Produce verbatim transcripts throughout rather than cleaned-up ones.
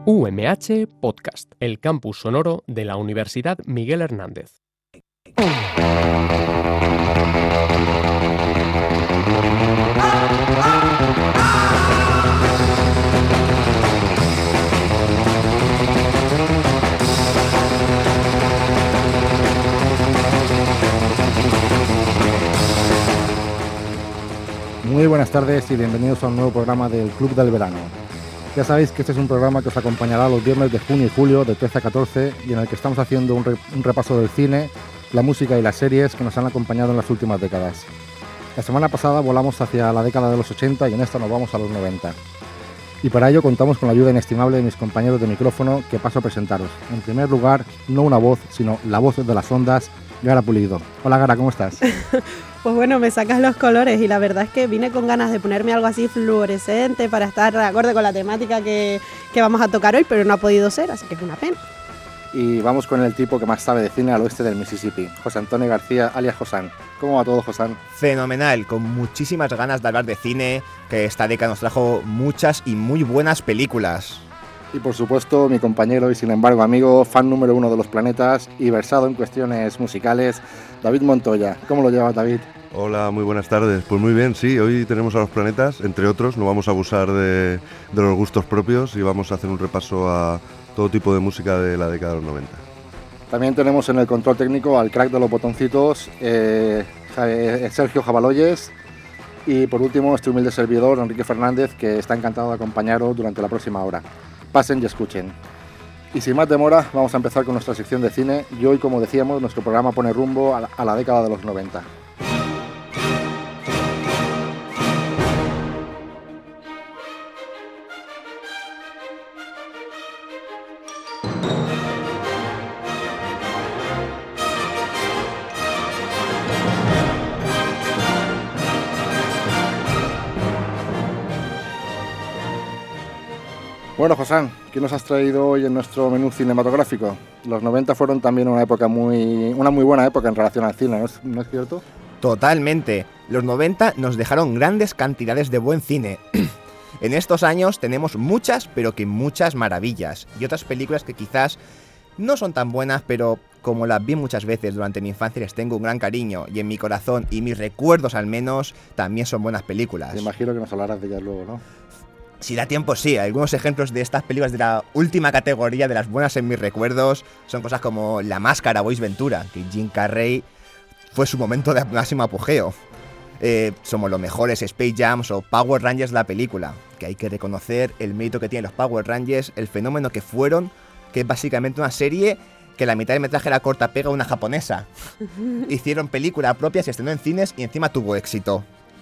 U M H Podcast, el campus sonoro de la Universidad Miguel Hernández. Muy buenas tardes y bienvenidos a un nuevo programa del Club del Verano. Ya sabéis que este es un programa que os acompañará los viernes de junio y julio de trece a catorce y en el que estamos haciendo un, re- un repaso del cine, la música y las series que nos han acompañado en las últimas décadas. La semana pasada volamos hacia la década de los ochenta y en esta nos vamos a los noventa. Y para ello contamos con la ayuda inestimable de mis compañeros de micrófono que paso a presentaros. En primer lugar, no una voz, sino la voz de las ondas, Gara Pulido. Hola Gara, ¿cómo estás? Pues bueno, me sacas los colores y la verdad es que vine con ganas de ponerme algo así fluorescente para estar de acuerdo con la temática que, que vamos a tocar hoy, pero no ha podido ser, así que es una pena. Y vamos con el tipo que más sabe de cine al oeste del Mississippi, José Antonio García, alias Josán. ¿Cómo va todo, Josán? Fenomenal, con muchísimas ganas de hablar de cine, que esta década nos trajo muchas y muy buenas películas. Y por supuesto, mi compañero y sin embargo amigo, fan número uno de los planetas y versado en cuestiones musicales, David Montoya. ¿Cómo lo llevas, David? Hola, muy buenas tardes. Pues muy bien, sí, hoy tenemos a los planetas, entre otros, no vamos a abusar de, de los gustos propios y vamos a hacer un repaso a todo tipo de música de la década de los noventa. También tenemos en el control técnico al crack de los botoncitos, eh, Sergio Jabaloyes, y por último, este humilde servidor, Enrique Fernández, que está encantado de acompañaros durante la próxima hora. Pasen y escuchen. Y sin más demora, vamos a empezar con nuestra sección de cine y hoy, como decíamos, nuestro programa pone rumbo a la, a la década de los noventa. Bueno, Josán, ¿qué nos has traído hoy en nuestro menú cinematográfico? Los noventa fueron también una época muy, una muy buena época en relación al cine, ¿no es, ¿no es cierto? Totalmente, los noventa nos dejaron grandes cantidades de buen cine. En estos años tenemos muchas, pero que muchas maravillas, y otras películas que quizás no son tan buenas, pero como las vi muchas veces durante mi infancia les tengo un gran cariño, y en mi corazón y mis recuerdos al menos, también son buenas películas. Me imagino que nos hablarás de ellas luego, ¿no? Si da tiempo, sí. Algunos ejemplos de estas películas de la última categoría de las buenas en mis recuerdos son cosas como La Máscara o Ace Ventura, que Jim Carrey fue su momento de máximo apogeo. Eh, Somos los mejores, Space Jam o Power Rangers la película, que hay que reconocer el mérito que tienen los Power Rangers, el fenómeno que fueron, que es básicamente una serie que la mitad del metraje era corta pega una japonesa. Hicieron película propia, se estrenó en cines y encima tuvo éxito.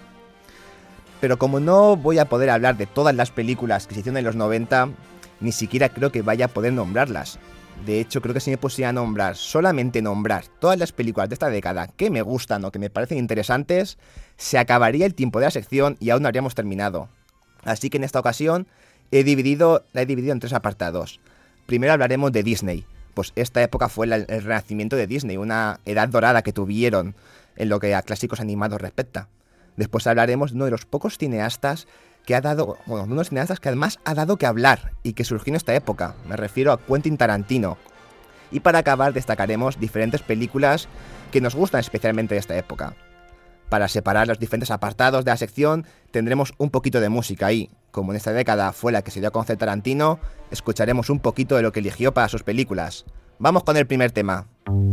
Pero como no voy a poder hablar de todas las películas que se hicieron en los noventa, ni siquiera creo que vaya a poder nombrarlas. De hecho, creo que si me pusiera a nombrar, solamente nombrar todas las películas de esta década que me gustan o que me parecen interesantes, se acabaría el tiempo de la sección y aún no habríamos terminado. Así que en esta ocasión he dividido, la he dividido en tres apartados. Primero hablaremos de Disney, pues esta época fue la, el renacimiento de Disney, una edad dorada que tuvieron en lo que a clásicos animados respecta. Después hablaremos de uno de los pocos cineastas que ha dado, bueno, de unos cineastas que además ha dado que hablar y que surgió en esta época. Me refiero a Quentin Tarantino. Y para acabar destacaremos diferentes películas que nos gustan especialmente de esta época. Para separar los diferentes apartados de la sección tendremos un poquito de música y, como en esta década fue la que se dio a conocer Tarantino, escucharemos un poquito de lo que eligió para sus películas. Vamos con el primer tema.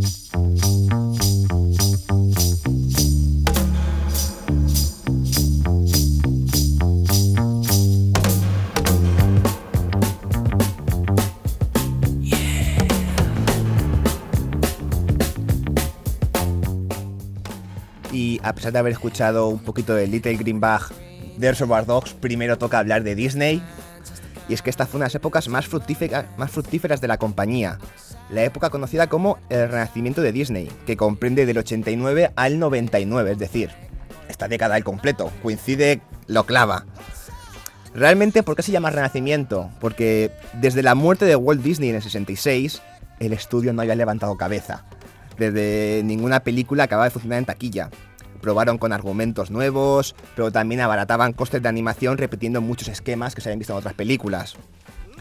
Y a pesar de haber escuchado un poquito de Little Green Bag de Reservoir Dogs, primero toca hablar de Disney. Y es que esta fue una de las épocas más fructíferas, más fructíferas de la compañía. La época conocida como el renacimiento de Disney, que comprende del ochenta y nueve al noventa y nueve, es decir, esta década al completo, coincide, lo clava. Realmente, ¿por qué se llama renacimiento? Porque desde la muerte de Walt Disney en el sesenta y seis, el estudio no había levantado cabeza. Desde ninguna película acababa de funcionar en taquilla. Probaron con argumentos nuevos, pero también abarataban costes de animación repitiendo muchos esquemas que se habían visto en otras películas.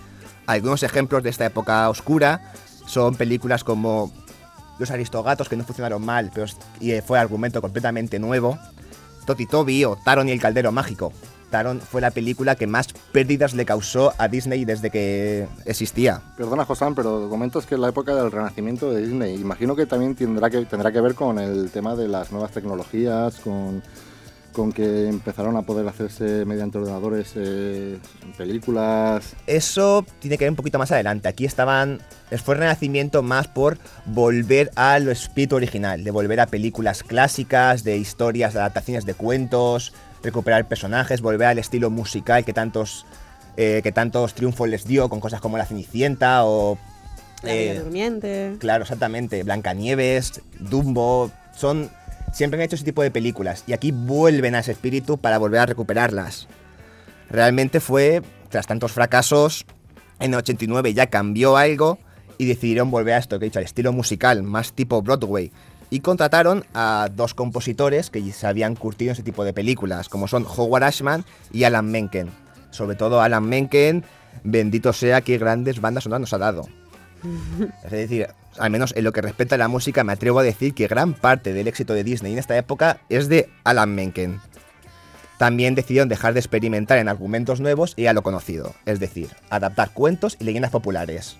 Algunos ejemplos de esta época oscura son películas como Los Aristogatos, que no funcionaron mal, pero y fue argumento completamente nuevo. Toti Toby o Taron y el Caldero Mágico. Taron fue la película que más pérdidas le causó a Disney desde que existía. Perdona, Josán, pero comentas que es la época del renacimiento de Disney. Imagino que también tendrá que, tendrá que ver con el tema de las nuevas tecnologías, con... con que empezaron a poder hacerse mediante ordenadores eh, películas. Eso tiene que ver un poquito más adelante. Aquí estaban... Fue el renacimiento más por volver al espíritu original, de volver a películas clásicas, de historias, de adaptaciones de cuentos, recuperar personajes, volver al estilo musical que tantos, eh, que tantos triunfos les dio con cosas como La Cenicienta o... La Bella Durmiente. Claro, exactamente. Blancanieves, Dumbo... Son... Siempre han hecho ese tipo de películas y aquí vuelven a ese espíritu para volver a recuperarlas. Realmente fue, tras tantos fracasos, en el ochenta y nueve ya cambió algo y decidieron volver a esto que he dicho, al estilo musical, más tipo Broadway. Y contrataron a dos compositores que se habían curtido en ese tipo de películas, como son Howard Ashman y Alan Menken. Sobre todo Alan Menken, bendito sea qué grandes bandas sonoras nos ha dado. Es decir, al menos en lo que respecta a la música, me atrevo a decir que gran parte del éxito de Disney en esta época es de Alan Menken. También decidieron dejar de experimentar en argumentos nuevos y a lo conocido, es decir, adaptar cuentos y leyendas populares.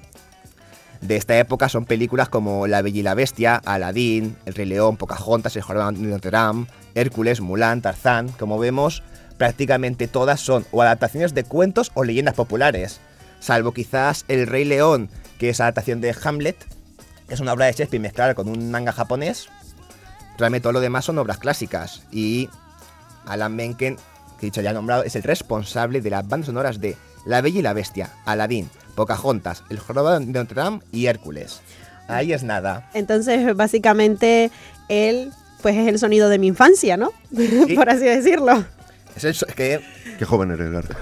De esta época son películas como La Bella y la Bestia, Aladín, El Rey León, Pocahontas, El Jorobado de Notre Dame, Hércules, Mulan, Tarzán. Como vemos, prácticamente todas son o adaptaciones de cuentos o leyendas populares, salvo quizás El Rey León, que es adaptación de Hamlet, es una obra de Shakespeare mezclada con un manga japonés. Realmente todo lo demás son obras clásicas. Y Alan Menken, que he dicho ya nombrado, es el responsable de las bandas sonoras de La Bella y la Bestia, Aladín, Pocahontas, El Jorobado de Notre Dame y Hércules. Ahí es nada. Entonces, básicamente, él pues es el sonido de mi infancia, ¿no? ¿Sí? Por así decirlo. Es, el, es que... Qué joven eres, Garza.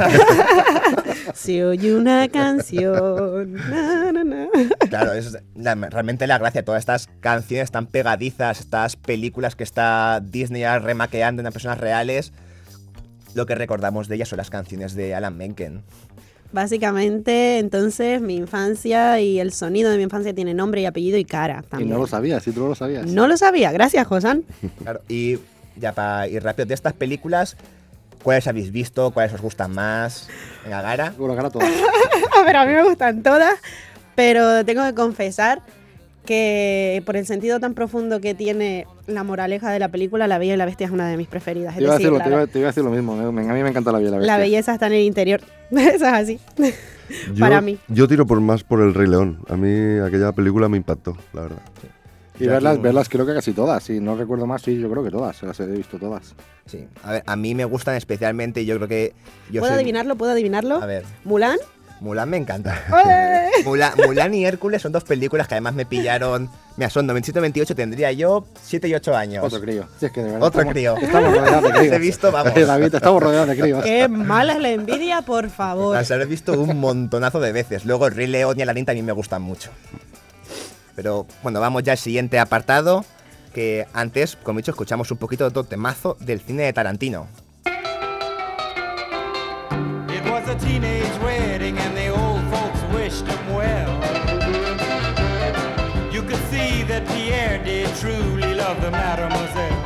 Se oye una canción. Na, na, na. Claro, es la, realmente la gracia. Todas estas canciones tan pegadizas, estas películas que está Disney remaqueando en personas reales, lo que recordamos de ellas son las canciones de Alan Menken. Básicamente, entonces, mi infancia y el sonido de mi infancia tiene nombre y apellido y cara también. Y no lo sabías, si tú no lo sabías. No lo sabía, gracias, Josán. Claro, y ya para ir rápido, de estas películas, ¿cuáles habéis visto? ¿Cuáles os gustan más? Venga, Gara. Bueno, Gara todas. A ver, a mí me gustan todas, pero tengo que confesar que por el sentido tan profundo que tiene la moraleja de la película, La Bella y la Bestia es una de mis preferidas. Es Te iba, a decir, decirlo, la, te, iba, te iba a decir lo mismo, me- a mí me encanta La Bella y la Bestia. la belleza está en el interior. Eso es así. Yo, Para mí. Yo tiro por más por El Rey León. A mí aquella película me impactó, la verdad. Y Yo verlas, aquí- verlas creo que casi todas, si no recuerdo más, sí, yo creo que todas, las he visto todas. Sí, a ver, a mí me gustan especialmente, yo creo que... Yo ¿Puedo soy- adivinarlo? ¿Puedo adivinarlo? A ver, ¿Mulan? Mulan me encanta. ¡Ole! Mulan, Mulan y Hércules son dos películas que además me pillaron... Mira, son noventa y siete veintiocho, tendría yo siete y ocho años. Otro crío. Sí, es que de verdad Otro estamos, crío. Estamos rodeados de Las críos. he visto, vamos. David, estamos rodeados de críos. ¡Qué mala es la envidia, por favor! Las he visto un montonazo de veces. Luego el Rey León y Aladín también me gustan mucho. Pero bueno, vamos ya al siguiente apartado. Que antes, como he dicho, escuchamos un poquito de otro temazo del cine de Tarantino. It was a teenage wedding and the old folks wished him well. You could see that Pierre did truly love the mademoiselle.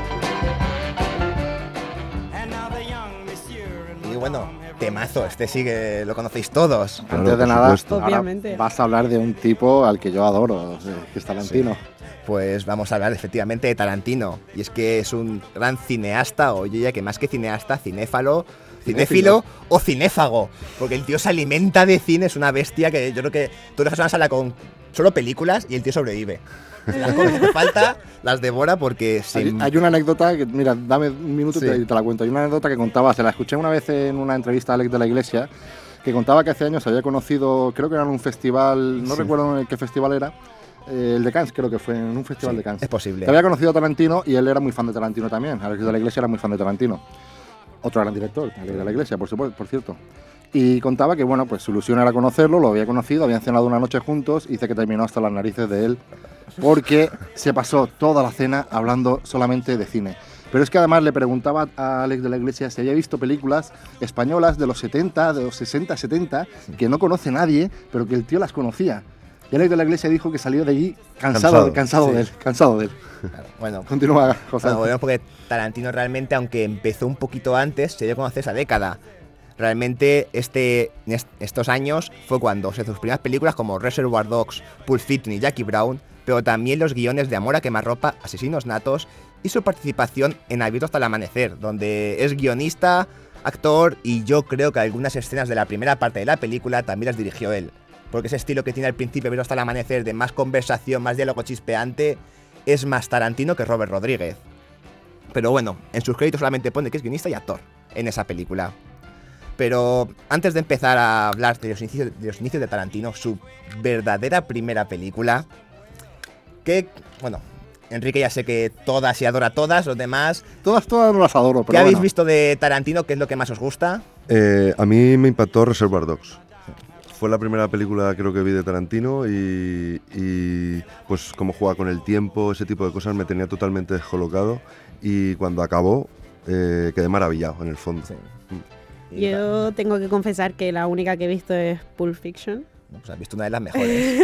And now the young monsieur and Y bueno, madame have temazo, este sí que lo conocéis todos. Claro, Antes de por nada, supuesto. ahora Obviamente. vas a hablar de un tipo al que yo adoro, o sea, que es Tarantino. Pues vamos a hablar efectivamente de Tarantino. Y es que es un gran cineasta, o yo diría que más que cineasta, cinéfalo, cinéfilo o cinéfago. Porque el tío se alimenta de cine, es una bestia que yo creo que tú dejas una sala con solo películas y el tío sobrevive. Las cosas que falta las devora porque Hay, sin... hay una anécdota que, mira, dame un minuto y Sí. te, te la cuento. Hay una anécdota que contaba, se la escuché una vez en una entrevista a Alex de la Iglesia, que contaba que hace años había conocido, creo que era en un festival, no Sí. recuerdo en qué festival era, eh, el de Cannes, creo que fue en un festival Sí, de Cannes. es posible. Que había conocido a Tarantino y él era muy fan de Tarantino también. Alex de la Iglesia era muy fan de Tarantino. Otro gran director, Alex de la Iglesia, por supuesto, por cierto. Y contaba que, bueno, pues su ilusión era conocerlo, lo había conocido, habían cenado una noche juntos y dice que terminó hasta las narices de él porque se pasó toda la cena hablando solamente de cine. Pero es que además le preguntaba a Alex de la Iglesia si había visto películas españolas de los setenta, de los sesenta, setenta, que no conoce nadie, pero que el tío las conocía. Y Alex de la Iglesia dijo que salió de allí cansado, Cansado, cansado sí. de él, cansado de él. Claro, bueno, Continúa, José. bueno, volvemos porque Tarantino realmente, aunque empezó un poquito antes, se dio a conocer esa década. Realmente este, en est- estos años fue cuando se hizo sus primeras películas como Reservoir Dogs, Pulp Fiction y Jackie Brown, pero también los guiones de Amor a quemarropa, Asesinos natos y su participación en Abierto hasta el amanecer, donde es guionista, actor y yo creo que algunas escenas de la primera parte de la película también las dirigió él. Porque ese estilo que tiene al principio Abierto hasta el amanecer de más conversación, más diálogo chispeante, es más Tarantino que Robert Rodríguez. Pero bueno, en sus créditos solamente pone que es guionista y actor en esa película. Pero antes de empezar a hablar de los inicios de, los inicios de Tarantino, su verdadera primera película, que, bueno, Enrique ya sé que todas y adora todas, los demás. Todas, todas no las adoro, pero ¿Qué habéis bueno. visto de Tarantino? ¿Qué es lo que más os gusta? Eh, a mí me impactó Reservoir Dogs. Fue la primera película creo que vi de Tarantino y, y pues cómo juega con el tiempo, ese tipo de cosas me tenía totalmente descolocado y cuando acabó eh, quedé maravillado en el fondo. Sí. Mm. Y, Yo tengo que confesar que la única que he visto es Pulp Fiction. pues has visto una de las mejores.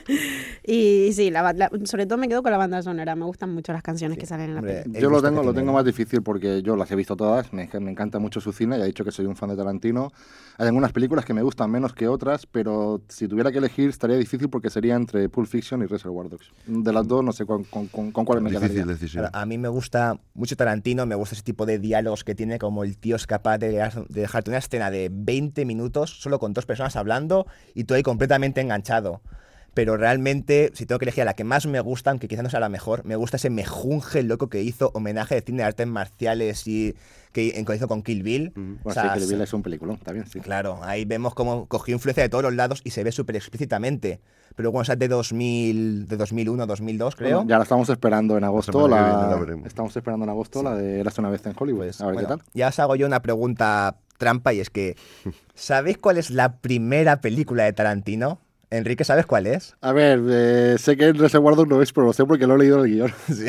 Y sí, la, ba- la- sobre todo me quedo con la banda sonora. Me gustan mucho las canciones Sí, que salen en la hombre, película. el Yo lo gusto tengo, que lo tiene tengo él. más difícil porque yo las he visto todas, me, me encanta mucho su cine, ya he dicho que soy un fan de Tarantino. Hay algunas películas que me gustan menos que otras, pero si tuviera que elegir estaría difícil porque sería entre Pulp Fiction y Reservoir Dogs. De las dos no sé con, con, con, con cuál me Difícil quedaría. decisión. Claro, a mí me gusta mucho Tarantino, me gusta ese tipo de diálogos que tiene, como el tío es capaz de, de dejarte una escena de veinte minutos solo con dos personas hablando y tú ahí completamente enganchado. Pero realmente, si tengo que elegir a la que más me gusta, aunque quizá no sea la mejor, me gusta ese mejunje loco que hizo, homenaje de cine de artes marciales y que en- que hizo con Kill Bill. Ujú. Bueno, O sea, sí, que Kill Bill es un peliculón, está bien, sí. Claro, ahí vemos cómo cogió influencia de todos los lados y se ve súper explícitamente. Pero bueno, esa es de dos mil, de dos mil uno, dos mil dos, creo. Bueno, ya la estamos esperando en agosto, semana que la, viene la veremos. estamos esperando en agosto la de Érase una vez en Hollywood, Pues, a ver bueno, qué tal. ya os hago yo una pregunta trampa y es que, ¿sabéis cuál es la primera película de Tarantino? Enrique, ¿sabes cuál es? A ver, eh, sé que el Reservoir Dogs no es, pero lo sé porque lo he leído en el guión. Sí.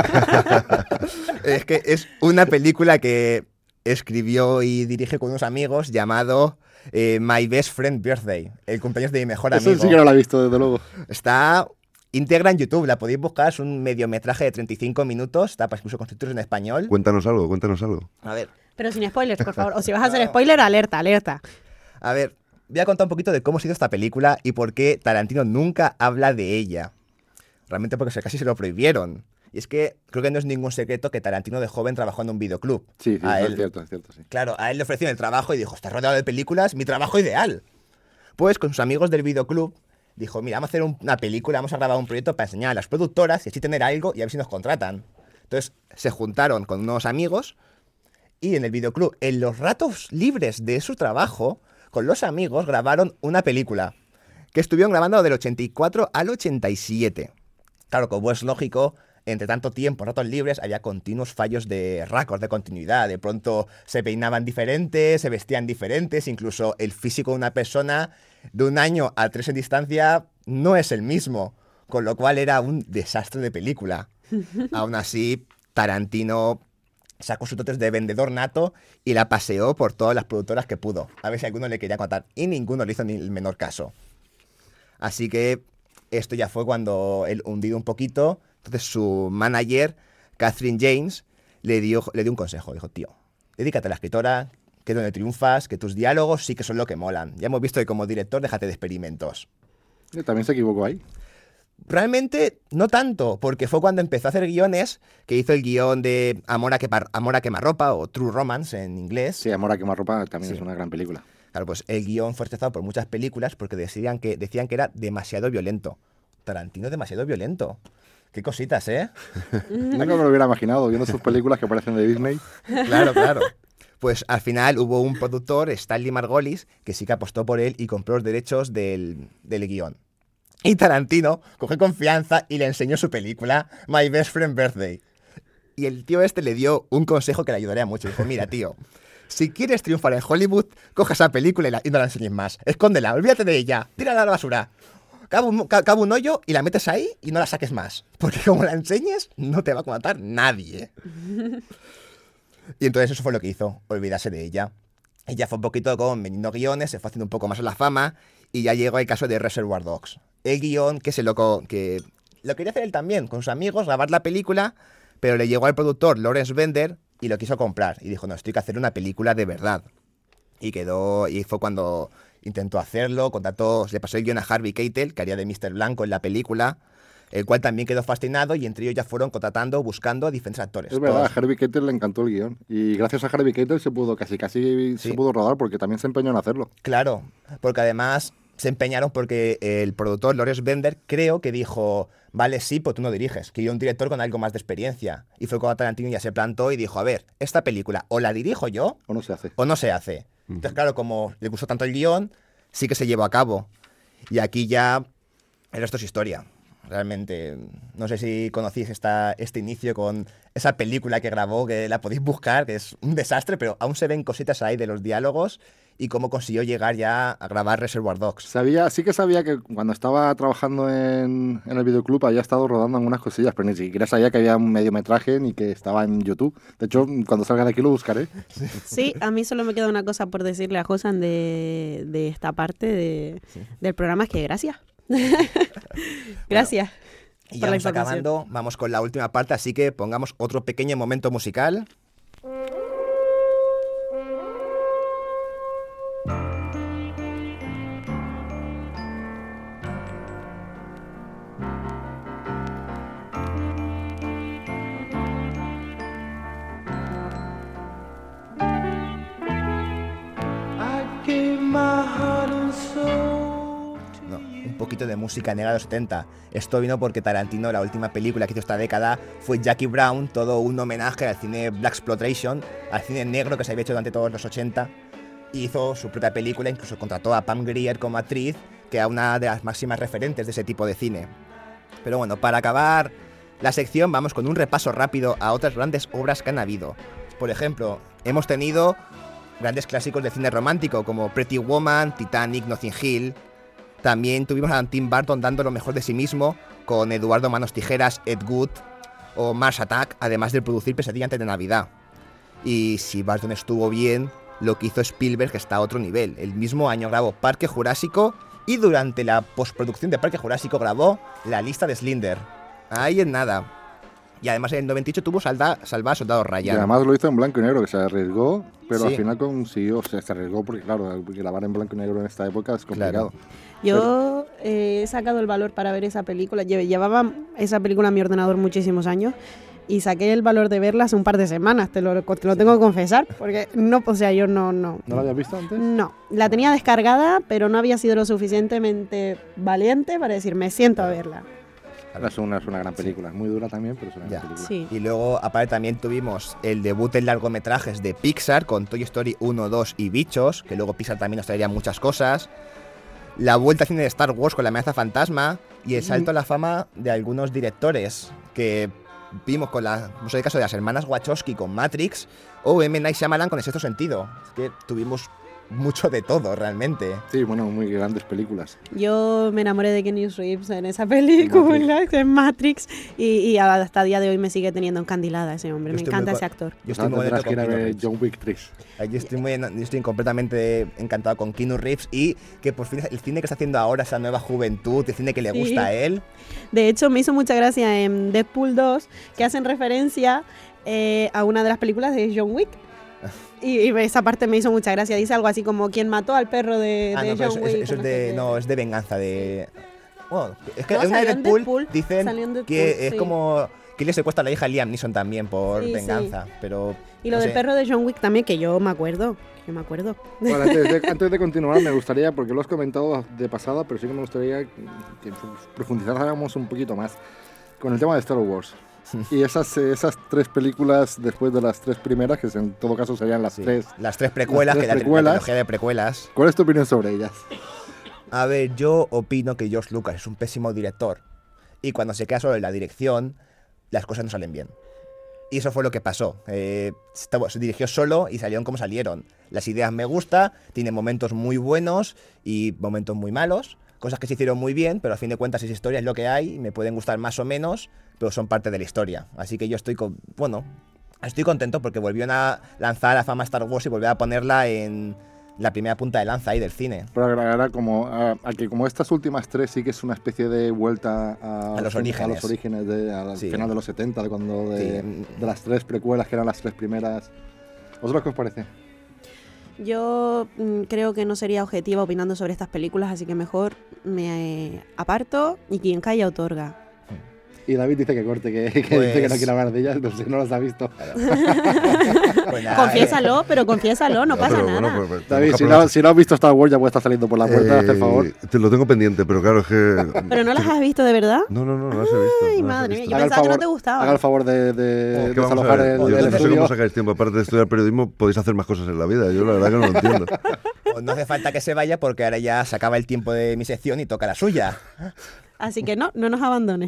Es que es una película que escribió y dirige con unos amigos llamado eh, My Best Friend Birthday, el cumpleaños de mi mejor Eso amigo. sí que no lo he visto, desde luego. Está íntegra en YouTube, la podéis buscar, es un mediometraje de treinta y cinco minutos, está incluso con subtítulos en español. Cuéntanos algo, cuéntanos algo. A ver, Pero sin spoilers, por favor. O si vas a hacer spoiler, alerta, alerta. a ver, voy a contar un poquito de cómo se hizo esta película y por qué Tarantino nunca habla de ella. Realmente porque se- casi se lo prohibieron. Y es que creo que no es ningún secreto que Tarantino de joven trabajó en un videoclub. Sí, sí, A eso él- es cierto, es cierto, sí. Claro, a él le ofrecieron el trabajo y dijo, estás rodeado de películas, mi trabajo ideal. Pues con sus amigos del videoclub dijo, mira, vamos a hacer un- una película, vamos a grabar un proyecto para enseñar a las productoras y así tener algo y a ver si nos contratan. Entonces se juntaron con unos amigos y en el videoclub, en los ratos libres de su trabajo, con los amigos grabaron una película que estuvieron grabando del ochenta y cuatro al ochenta y siete. Claro, como es lógico, entre tanto tiempo, ratos libres, había continuos fallos de récord, de continuidad. De pronto se peinaban diferentes, se vestían diferentes, incluso el físico de una persona de un año a tres en distancia no es el mismo, con lo cual era un desastre de película. Aún así, Tarantino sacó sus dotes de vendedor nato y la paseó por todas las productoras que pudo, a ver si alguno le quería contar, y ninguno le hizo ni el menor caso. Así que esto ya fue cuando él hundido un poquito. Entonces su manager, Catherine James, le dio, le dio un consejo. Dijo, tío, dedícate a la escritora, que es donde triunfas, que tus diálogos sí que son lo que molan. Ya hemos visto que como director déjate de experimentos. Eh, También se equivocó ahí. Realmente no tanto, porque fue cuando empezó a hacer guiones, que hizo el guión de Amor a, quemar, Amor a quemarropa o True Romance en inglés. Sí, Amor a quemarropa también Sí. es una gran película. Claro, pues el guión fue rechazado por muchas películas porque decían que, decían que era demasiado violento. Tarantino es demasiado violento. Qué cositas, ¿eh? Nunca me lo hubiera imaginado, viendo sus películas que parecen de Disney. Claro, claro. Pues al final hubo un productor, Stanley Margolis, que sí que apostó por él y compró los derechos del, del guión. Y Tarantino cogió confianza y le enseñó su película, My Best Friend Birthday. Y el tío este le dio un consejo que le ayudaría mucho. Dijo, mira, tío, si quieres triunfar en Hollywood, coja esa película y, la- y no la enseñes más. Escóndela, olvídate de ella, tírala a la basura. cava un, ca- cava un hoyo y la metes ahí y no la saques más. Porque como la enseñes, no te va a matar nadie. Y entonces eso fue lo que hizo, olvidarse de ella. Ella fue un poquito como vendiendo guiones, se fue haciendo un poco más a la fama y ya llegó el caso de Reservoir Dogs. El guión que se loco, que lo quería hacer él también, con sus amigos, grabar la película, pero le llegó al productor Lawrence Bender y lo quiso comprar. Y dijo, no, estoy que hacer una película de verdad. Y quedó, y fue cuando intentó hacerlo, contrató, le pasó el guión a Harvey Keitel, que haría de míster Blanco en la película, el cual también quedó fascinado y entre ellos ya fueron contratando, buscando diferentes actores. Es verdad, Todos- a Harvey Keitel le encantó el guión. Y gracias a Harvey Keitel se pudo, casi casi Sí. se pudo rodar porque también se empeñó en hacerlo. Claro, porque además se empeñaron porque el productor Lawrence Bender creo que dijo, vale, sí, pues tú no diriges, que yo un director con algo más de experiencia. Y fue cuando Tarantino ya se plantó y dijo, a ver, esta película o la dirijo yo ¿O no se hace? o no se hace. Entonces, claro, como le gustó tanto el guión, sí que se llevó a cabo. Y aquí ya el resto es historia. Realmente, no sé si conocéis esta, este inicio con esa película que grabó, que la podéis buscar, que es un desastre, pero aún se ven cositas ahí de los diálogos y cómo consiguió llegar ya a grabar Reservoir Dogs. Sabía, sí que sabía que cuando estaba trabajando en, en el videoclub había estado rodando algunas cosillas, pero ni siquiera sabía que había un mediometraje ni que estaba en YouTube. De hecho, cuando salga de aquí lo buscaré. Sí, a mí solo me queda una cosa por decirle a Josan de, de esta parte de, del programa, es que gracias. Gracias. Y por ya la vamos información. acabando, vamos con la última parte, así que pongamos otro pequeño momento musical. I gave my heart and soul to No, un poquito de música negra de los setenta. Esto vino porque Tarantino, la última película que hizo esta década, fue Jackie Brown, todo un homenaje al cine Black Exploitation, al cine negro que se había hecho durante todos los ochenta. Y hizo su propia película, incluso contrató a Pam Grier como actriz, que era una de las máximas referentes de ese tipo de cine. Pero bueno, para acabar la sección vamos con un repaso rápido a otras grandes obras que han habido. Por ejemplo, hemos tenido grandes clásicos de cine romántico como Pretty Woman, Titanic, Notting Hill. También tuvimos a Tim Burton dando lo mejor de sí mismo con Eduardo Manos Tijeras, Ed Wood o Mars Attack, además de producir Pesadilla antes de Navidad. Y si Burton estuvo bien, lo que hizo Spielberg está a otro nivel. El mismo año grabó Parque Jurásico y durante la postproducción de Parque Jurásico grabó La lista de Schindler. Ahí en nada. Y además en el noventa y ocho tuvo Salda, Salvar a Soldado Y Ryan. además lo hizo en blanco y negro, que se arriesgó, pero Sí. al final consiguió, o sea, se arriesgó porque, claro, grabar en blanco y negro en esta época es complicado. Claro. Yo eh, he sacado el valor para ver esa película. Lle- Llevaba esa película en mi ordenador muchísimos años y saqué el valor de verla hace un par de semanas, te lo, te lo tengo que confesar, porque no, o sea, yo no, no. ¿No lo habías visto antes? No, la tenía descargada, pero no había sido lo suficientemente valiente para decir, me siento a verla. Es una, es una gran película, es muy dura también, pero es una Ya. gran película. Sí. Y luego, aparte, también tuvimos el debut en largometrajes de Pixar con Toy Story uno, dos y Bichos, que luego Pixar también nos traería muchas cosas. La vuelta al cine de Star Wars con La amenaza fantasma y el salto a la fama de algunos directores que vimos con la, no sé, el caso de las hermanas Wachowski con Matrix o M. Night Shyamalan con El sexto sentido. Es que tuvimos mucho de todo, realmente. Sí, bueno, muy grandes películas. Yo me enamoré de Keanu Reeves en esa película, en Matrix, y, y hasta el día de hoy me sigue teniendo encandilada ese hombre. Yo Me estoy encanta muy ese co- actor. Yo estoy Ahora muy tendrás contento que ir a con Keanu ver Reeves. John Wick tres. Yo estoy, muy, yo estoy completamente encantado con Keanu Reeves y que por fin el cine que está haciendo ahora, esa nueva juventud, el cine que le Sí. gusta a él. De hecho, me hizo mucha gracia en Deadpool dos que hacen referencia eh, a una de las películas de John Wick. Y, y esa parte me hizo mucha gracia. Dice algo así como quien mató al perro de, Ah, de no, pero John eso, eso- Wick. eso es no de, sé qué. no, es de venganza, de... Bueno, es que No, en una de salió en Deadpool, Deadpool, dicen salió en Deadpool, que es sí. como que le secuestra a la hija a Liam Neeson también por Sí, sí. venganza, pero... Y lo no del sé. perro de John Wick también, que yo me acuerdo. Yo me acuerdo. Bueno, antes de, antes de continuar, me gustaría, porque lo has comentado de pasada, pero sí que me gustaría que profundizáramos un poquito más con el tema de Star Wars. Y esas, esas tres películas después de las tres primeras, que en todo caso serían las Sí. tres. Las tres precuelas, Las tres que la, tri- precuelas. la trilogía de precuelas. ¿Cuál es tu opinión sobre ellas? A ver, yo opino que George Lucas es un pésimo director y cuando se queda solo en la dirección, las cosas no salen bien. Y eso fue lo que pasó. Eh, estaba- se dirigió solo y salieron como salieron. Las ideas me gustan, tiene momentos muy buenos y momentos muy malos, cosas que se hicieron muy bien, pero a fin de cuentas esa historia es lo que hay, me pueden gustar más o menos, pero son parte de la historia. Así que yo estoy, con, bueno, estoy contento porque volvieron a lanzar a fama Star Wars y volvieron a ponerla en la primera punta de lanza ahí del cine. Pero agregará como a, a que como estas últimas tres sí que es una especie de vuelta a, A los orígenes. a los orígenes de, al Sí. final de los setenta, de cuando de, Sí. de las tres precuelas que eran las tres primeras. ¿Vosotros qué os parece? Yo mm, creo que no sería objetiva opinando sobre estas películas, así que mejor me eh, aparto y quien calla otorga. Y David dice que corte, que, que Pues- dice que no quiere hablar de ellas, no sé, no las ha visto. Pues nada, Confiésalo, pero confiésalo, no Ya, pasa pero nada. bueno, pues, pues, David, tenemos si que no, aprovechar- si no has visto Star Wars ya puedes estar saliendo por la puerta, haz el favor. Eh, te lo tengo pendiente, pero claro, es que... ¿Pero no las has visto de verdad? No, no, no, no las he visto. Ay, no las he madre visto. mía, yo Haga el pensaba que no favor- te gustaba. Haga el favor de, de, Oh, de ¿qué vamos a desalojar ver? el, Yo el no sé estudio. cómo sacáis tiempo. Aparte de estudiar periodismo, podéis hacer más cosas en la vida. Yo la verdad que no lo entiendo. pues no hace falta que se vaya porque ahora ya se acaba el tiempo de mi sección y toca la suya. Así que no, no nos abandones.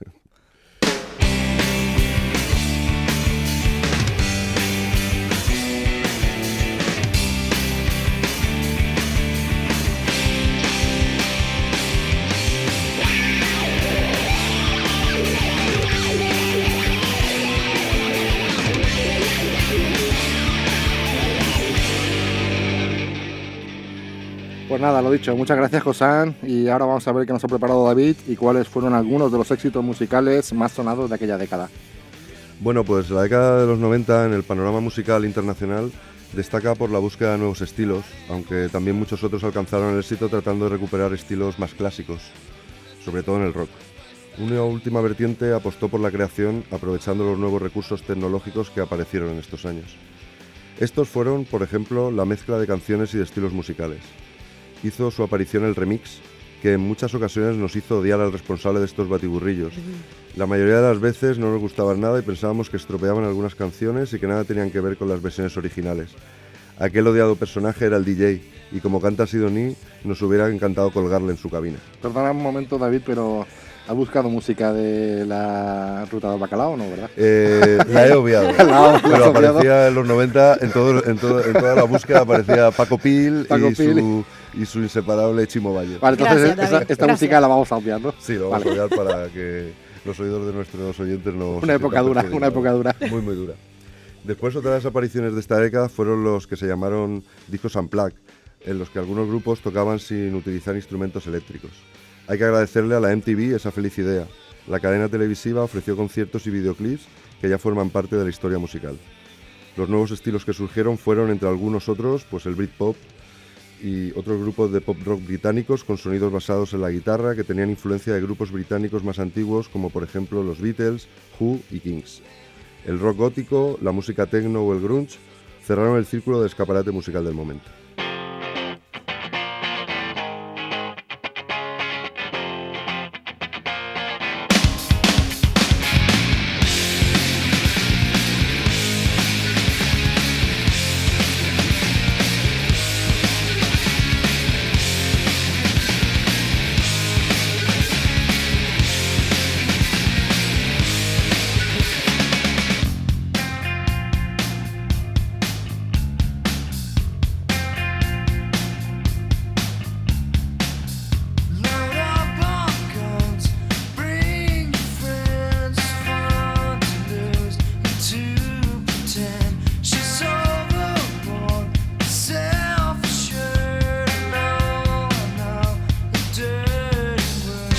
Pues nada, lo dicho, muchas gracias Josán, y ahora vamos a ver qué nos ha preparado David y cuáles fueron algunos de los éxitos musicales más sonados de aquella década. Bueno, pues la década de los noventa en el panorama musical internacional destaca por la búsqueda de nuevos estilos, aunque también muchos otros alcanzaron el éxito tratando de recuperar estilos más clásicos, sobre todo en el rock. Una última vertiente apostó por la creación aprovechando los nuevos recursos tecnológicos que aparecieron en estos años. Estos fueron, por ejemplo, la mezcla de canciones y de estilos musicales. Hizo su aparición el remix, que en muchas ocasiones nos hizo odiar al responsable de estos batiburrillos. La mayoría de las veces no nos gustaban nada y pensábamos que estropeaban algunas canciones y que nada tenían que ver con las versiones originales. Aquel odiado personaje era el D J, y como canta Sidoní, nos hubiera encantado colgarle en su cabina. Perdona un momento David, pero ¿has buscado música de la Ruta del Bacalao o no, verdad? Eh, la he obviado, La- la has pero obviado. aparecía en los noventa, en, todo, en, todo, en toda la búsqueda aparecía Paco Pil, Paco y, Pil. Su, y su inseparable Chimo Bayo. Vale, entonces Gracias, esta, David, esta gracias. música la vamos a obviar, ¿no? Sí, lo vamos Vale. a obviar para que los oídos de nuestros oyentes no... se Una época sientan dura, perjudicados. una época dura. Muy, muy dura. Después, otras apariciones de esta década fueron los que se llamaron discos unplugged, en los que algunos grupos tocaban sin utilizar instrumentos eléctricos. Hay que agradecerle a la M T V esa feliz idea. La cadena televisiva ofreció conciertos y videoclips que ya forman parte de la historia musical. Los nuevos estilos que surgieron fueron, entre algunos otros, pues el Britpop y otros grupos de pop rock británicos con sonidos basados en la guitarra que tenían influencia de grupos británicos más antiguos como por ejemplo los Beatles, Who y Kings. El rock gótico, la música techno o el grunge cerraron el círculo de escaparate musical del momento. Load up on guns, bring your friends. Fun to lose and to pretend she's overboard, self-assured. No, no, the dirty word.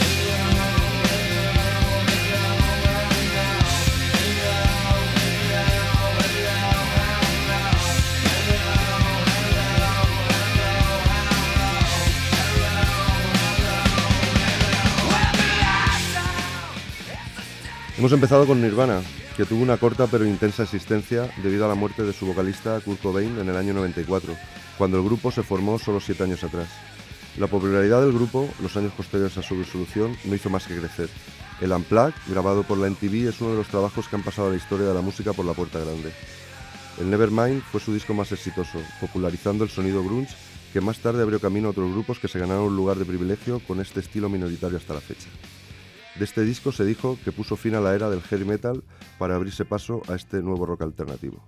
Hemos empezado con Nirvana, que tuvo una corta pero intensa existencia debido a la muerte de su vocalista Kurt Cobain en el año noventa y cuatro, cuando el grupo se formó solo siete años atrás. La popularidad del grupo, los años posteriores a su disolución, no hizo más que crecer. El Unplugged, grabado por la M T V, es uno de los trabajos que han pasado a la historia de la música por la puerta grande. El Nevermind fue su disco más exitoso, popularizando el sonido grunge, que más tarde abrió camino a otros grupos que se ganaron un lugar de privilegio con este estilo minoritario hasta la fecha. De este disco se dijo que puso fin a la era del heavy metal para abrirse paso a este nuevo rock alternativo.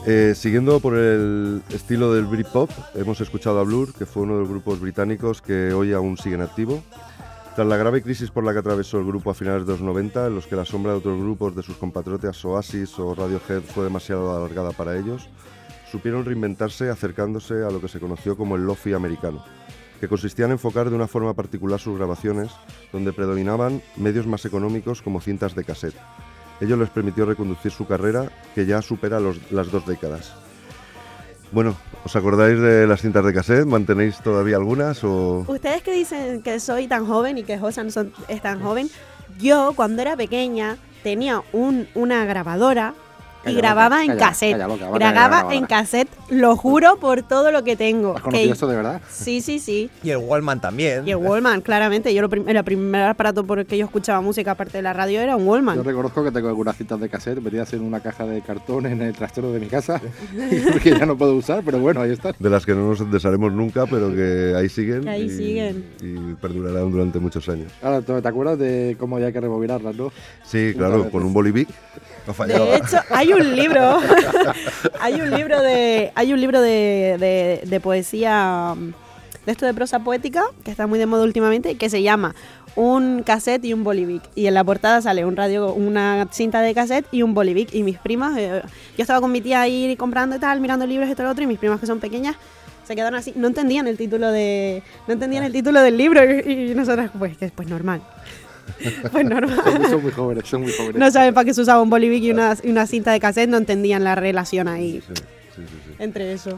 Eh, siguiendo por el estilo del Britpop, hemos escuchado a Blur, que fue uno de los grupos británicos que hoy aún sigue en activo. Tras la grave crisis por la que atravesó el grupo a finales de los noventa, en los que la sombra de otros grupos de sus compatriotas Oasis o Radiohead fue demasiado alargada para ellos, supieron reinventarse acercándose a lo que se conoció como el lo-fi americano, que consistía en enfocar de una forma particular sus grabaciones, donde predominaban medios más económicos como cintas de cassette. Ello les permitió reconducir su carrera, que ya supera los, las dos décadas. Bueno, ¿os acordáis de las cintas de cassette? ¿Mantenéis todavía algunas o...? Ustedes que dicen que soy tan joven y que Josan son, es tan joven, yo cuando era pequeña tenía un, una grabadora y Calla, grababa loca, en calla, cassette. calla, loca, va a callar grababa la grabadora. en cassette, lo juro por todo lo que tengo. ¿Has conocido Que- esto de verdad? Sí, sí, sí. Y el Wallman también. Y el Wallman, claramente. Yo lo prim- el primer aparato por el que yo escuchaba música aparte de la radio era un Yo Wallman. reconozco que tengo algunas cintas de cassette metidas en una caja de cartón en el trastero de mi casa que ya no puedo usar, pero bueno, ahí están. De las que no nos desharemos nunca, pero que ahí siguen. Que ahí y, siguen. y perdurarán durante muchos años. Ahora, ¿te acuerdas de cómo ya hay que rebobinarlas, no? Sí, Muchas claro, veces. con un bolivic. No fallaba. De hecho, hay un libro, hay un libro de, hay un libro de, de, de poesía, um, de esto de prosa poética, que está muy de moda últimamente, que se llama Un cassette y un bolivic. Y en la portada sale un radio, una cinta de cassette y un bolivic. Y mis primas, eh, yo estaba con mi tía ahí comprando y tal, mirando libros y todo lo otro, y mis primas que son pequeñas se quedaron así, no entendían el título de, no entendían el título del libro y, y nosotras, pues, que pues normal. Pues normal. Son, son muy jóvenes, son muy jóvenes. No saben para qué se usaba un bolivic y una, y una cinta de cassette, no entendían la relación ahí Sí, sí, sí, sí. entre eso.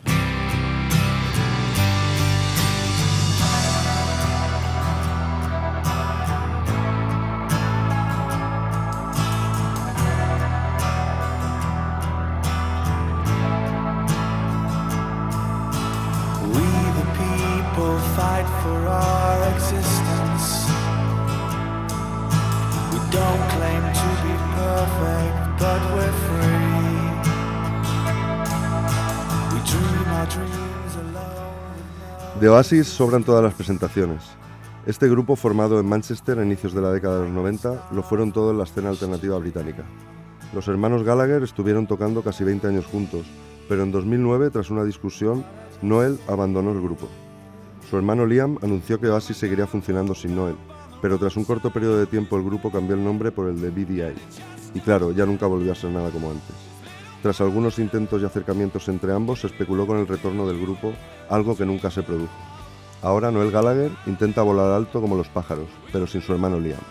We the people fight for our existence. We don't claim to be perfect, but we're free. We dream our dreams alone. De Oasis sobran todas las presentaciones. Este grupo, formado en Manchester a inicios de la década de los noventa, lo fueron todo en la escena alternativa británica. Los hermanos Gallagher estuvieron tocando casi veinte años juntos, pero en dos mil nueve, tras una discusión, Noel abandonó el grupo. Su hermano Liam anunció que Oasis seguiría funcionando sin Noel, pero tras un corto periodo de tiempo el grupo cambió el nombre por el de B D I. Y claro, ya nunca volvió a ser nada como antes. Tras algunos intentos y acercamientos entre ambos, se especuló con el retorno del grupo, algo que nunca se produjo. Ahora Noel Gallagher intenta volar alto como los pájaros, pero sin su hermano Liam.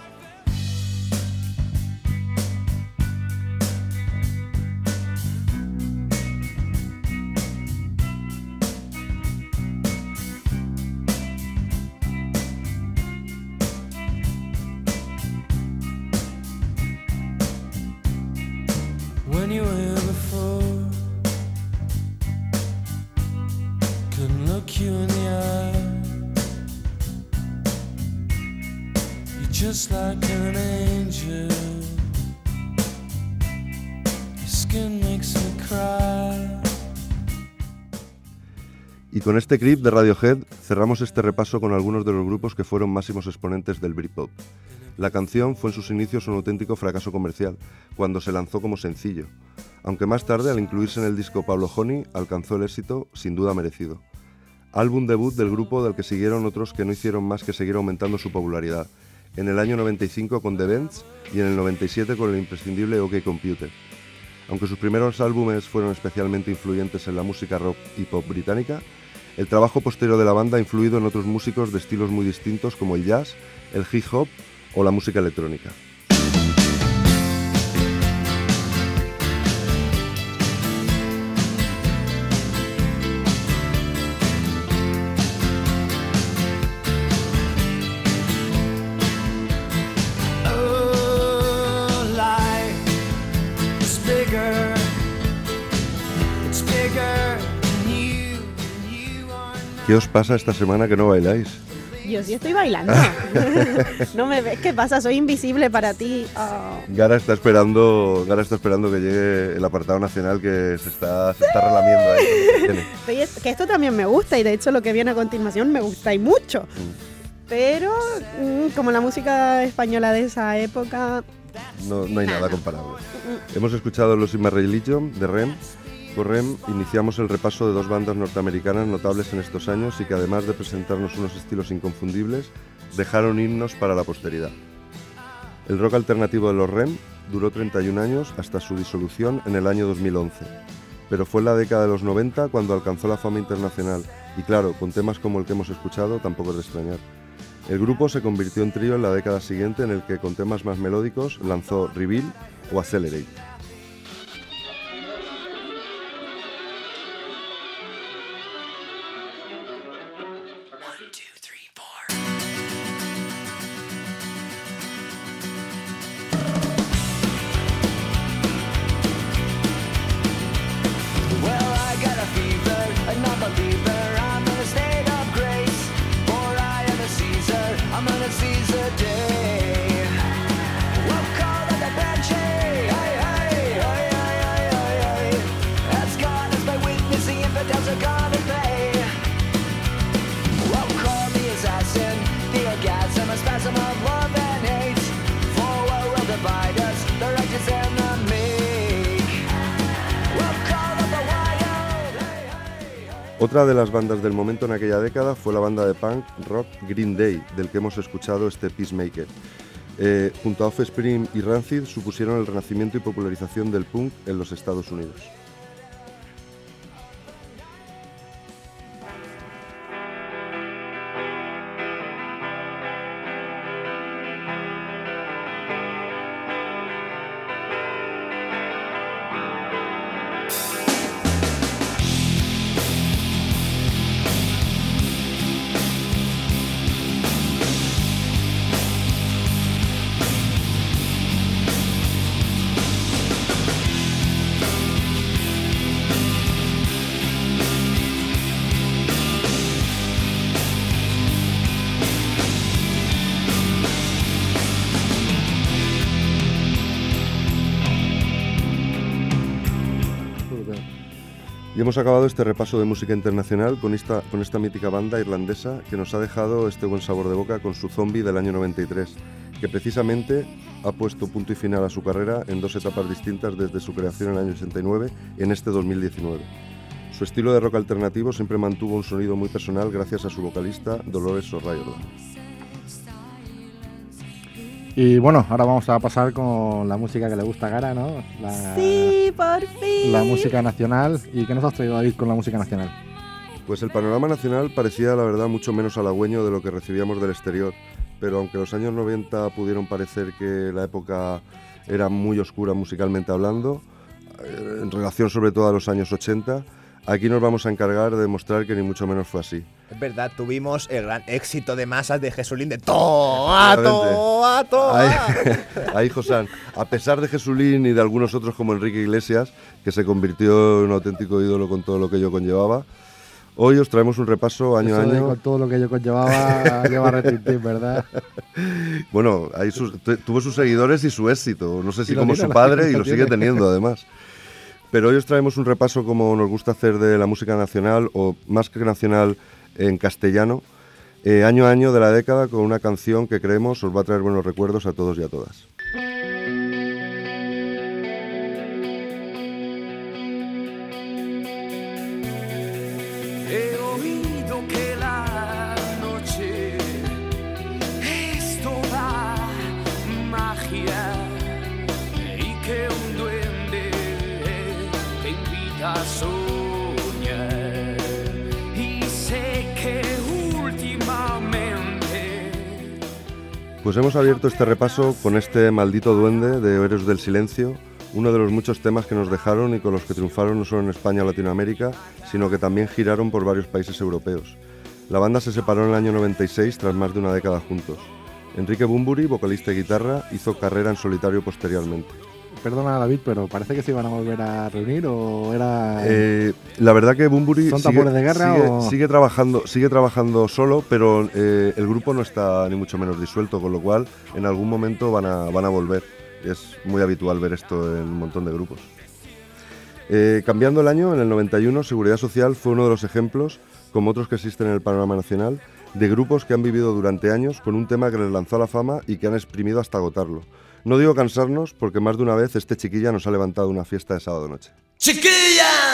When you were here before, couldn't look you in the eye. You're just like an angel. Your skin makes me cry. Y con este clip de Radiohead cerramos este repaso con algunos de los grupos que fueron máximos exponentes del Britpop. La canción fue en sus inicios un auténtico fracaso comercial, cuando se lanzó como sencillo, aunque más tarde, al incluirse en el disco Pablo Honey, alcanzó el éxito sin duda merecido. Álbum debut del grupo del que siguieron otros que no hicieron más que seguir aumentando su popularidad, en el año noventa y cinco con The Bends y en el noventa y siete con el imprescindible OK Computer. Aunque sus primeros álbumes fueron especialmente influyentes en la música rock y pop británica, el trabajo posterior de la banda ha influido en otros músicos de estilos muy distintos como el jazz, el hip hop o la música electrónica. Oh, life is bigger. It's bigger than you. You are not. ¿Qué os pasa esta semana que no bailáis? Yo sí estoy bailando. No me ves, ¿qué pasa? Soy invisible para ti. Oh. Gara está esperando, Gara está esperando que llegue el apartado nacional que se está, se está relamiendo ahí. Tiene. Oye, que esto también me gusta y de hecho lo que viene a continuación me gusta y mucho. Pero mm, como la música española de esa época, No, no hay nada comparable. Hemos escuchado Los In My Religion de R E M, Correm iniciamos el repaso de dos bandas norteamericanas notables en estos años y que además de presentarnos unos estilos inconfundibles, dejaron himnos para la posteridad. El rock alternativo de los R E M duró treinta y un años hasta su disolución en el año dos mil once, pero fue en la década de los noventa cuando alcanzó la fama internacional y claro, con temas como el que hemos escuchado tampoco es de extrañar. El grupo se convirtió en trío en la década siguiente en el que con temas más melódicos lanzó Reveal o Accelerate. Otra de las bandas del momento en aquella década fue la banda de punk rock Green Day, del que hemos escuchado este Peacemaker. Eh, junto a Offspring y Rancid supusieron el renacimiento y popularización del punk en los Estados Unidos. Y hemos acabado este repaso de música internacional con esta, con esta mítica banda irlandesa que nos ha dejado este buen sabor de boca con su Zombie del año noventa y tres, que precisamente ha puesto punto y final a su carrera en dos etapas distintas desde su creación en el año ochenta y nueve y en este dos mil diecinueve. Su estilo de rock alternativo siempre mantuvo un sonido muy personal gracias a su vocalista Dolores O'Riordan. Y bueno, ahora vamos a pasar con la música que le gusta a Gara, ¿no? La, Sí, por fin. la música nacional. ¿Y qué nos has traído, David, con la música nacional? Pues el panorama nacional parecía, la verdad, mucho menos halagüeño de lo que recibíamos del exterior, pero aunque los años noventa pudieron parecer que la época era muy oscura musicalmente hablando, en relación sobre todo a los años ochenta, aquí nos vamos a encargar de demostrar que ni mucho menos fue así. Es verdad, tuvimos el gran éxito de masas de Jesulín de ¡Toa, toa, toa! Ahí, ahí, Josán, a pesar de Jesulín y de algunos otros como Enrique Iglesias, que se convirtió en un auténtico ídolo con todo lo que ello conllevaba, hoy os traemos un repaso año a Eso de año. con todo lo que yo conllevaba, lleva a retintín, ¿verdad? Bueno, ahí sus, tuvo sus seguidores y su éxito, no sé si Y lo como tiene, su lo padre, tiene, y lo lo sigue tiene. teniendo además. Pero hoy os traemos un repaso como nos gusta hacer de la música nacional, o más que nacional, en castellano, eh, año a año de la década, con una canción que creemos os va a traer buenos recuerdos a todos y a todas. He oído que la noche es toda magia y que un duende te invita a soñar. Y sé que últimamente Pues hemos abierto este repaso con este maldito duende de Héroes del Silencio, uno de los muchos temas que nos dejaron y con los que triunfaron no solo en España o Latinoamérica, sino que también giraron por varios países europeos. La banda se separó en el año noventa y seis tras más de una década juntos. Enrique Bunbury, vocalista y guitarra, hizo carrera en solitario posteriormente. Perdona, David, pero parece que se iban a volver a reunir o era... Eh, la verdad que Bunbury ¿Son sigue, tambores de guerra sigue, o...? sigue trabajando, sigue trabajando solo, pero eh, el grupo no está ni mucho menos disuelto, con lo cual en algún momento van a, van a volver. Es muy habitual ver esto en un montón de grupos. Eh, cambiando el año, en el noventa y uno, Seguridad Social fue uno de los ejemplos, como otros que existen en el panorama nacional, de grupos que han vivido durante años con un tema que les lanzó a la fama y que han exprimido hasta agotarlo. No digo cansarnos, porque más de una vez este chiquilla nos ha levantado una fiesta de sábado noche. Chiquilla.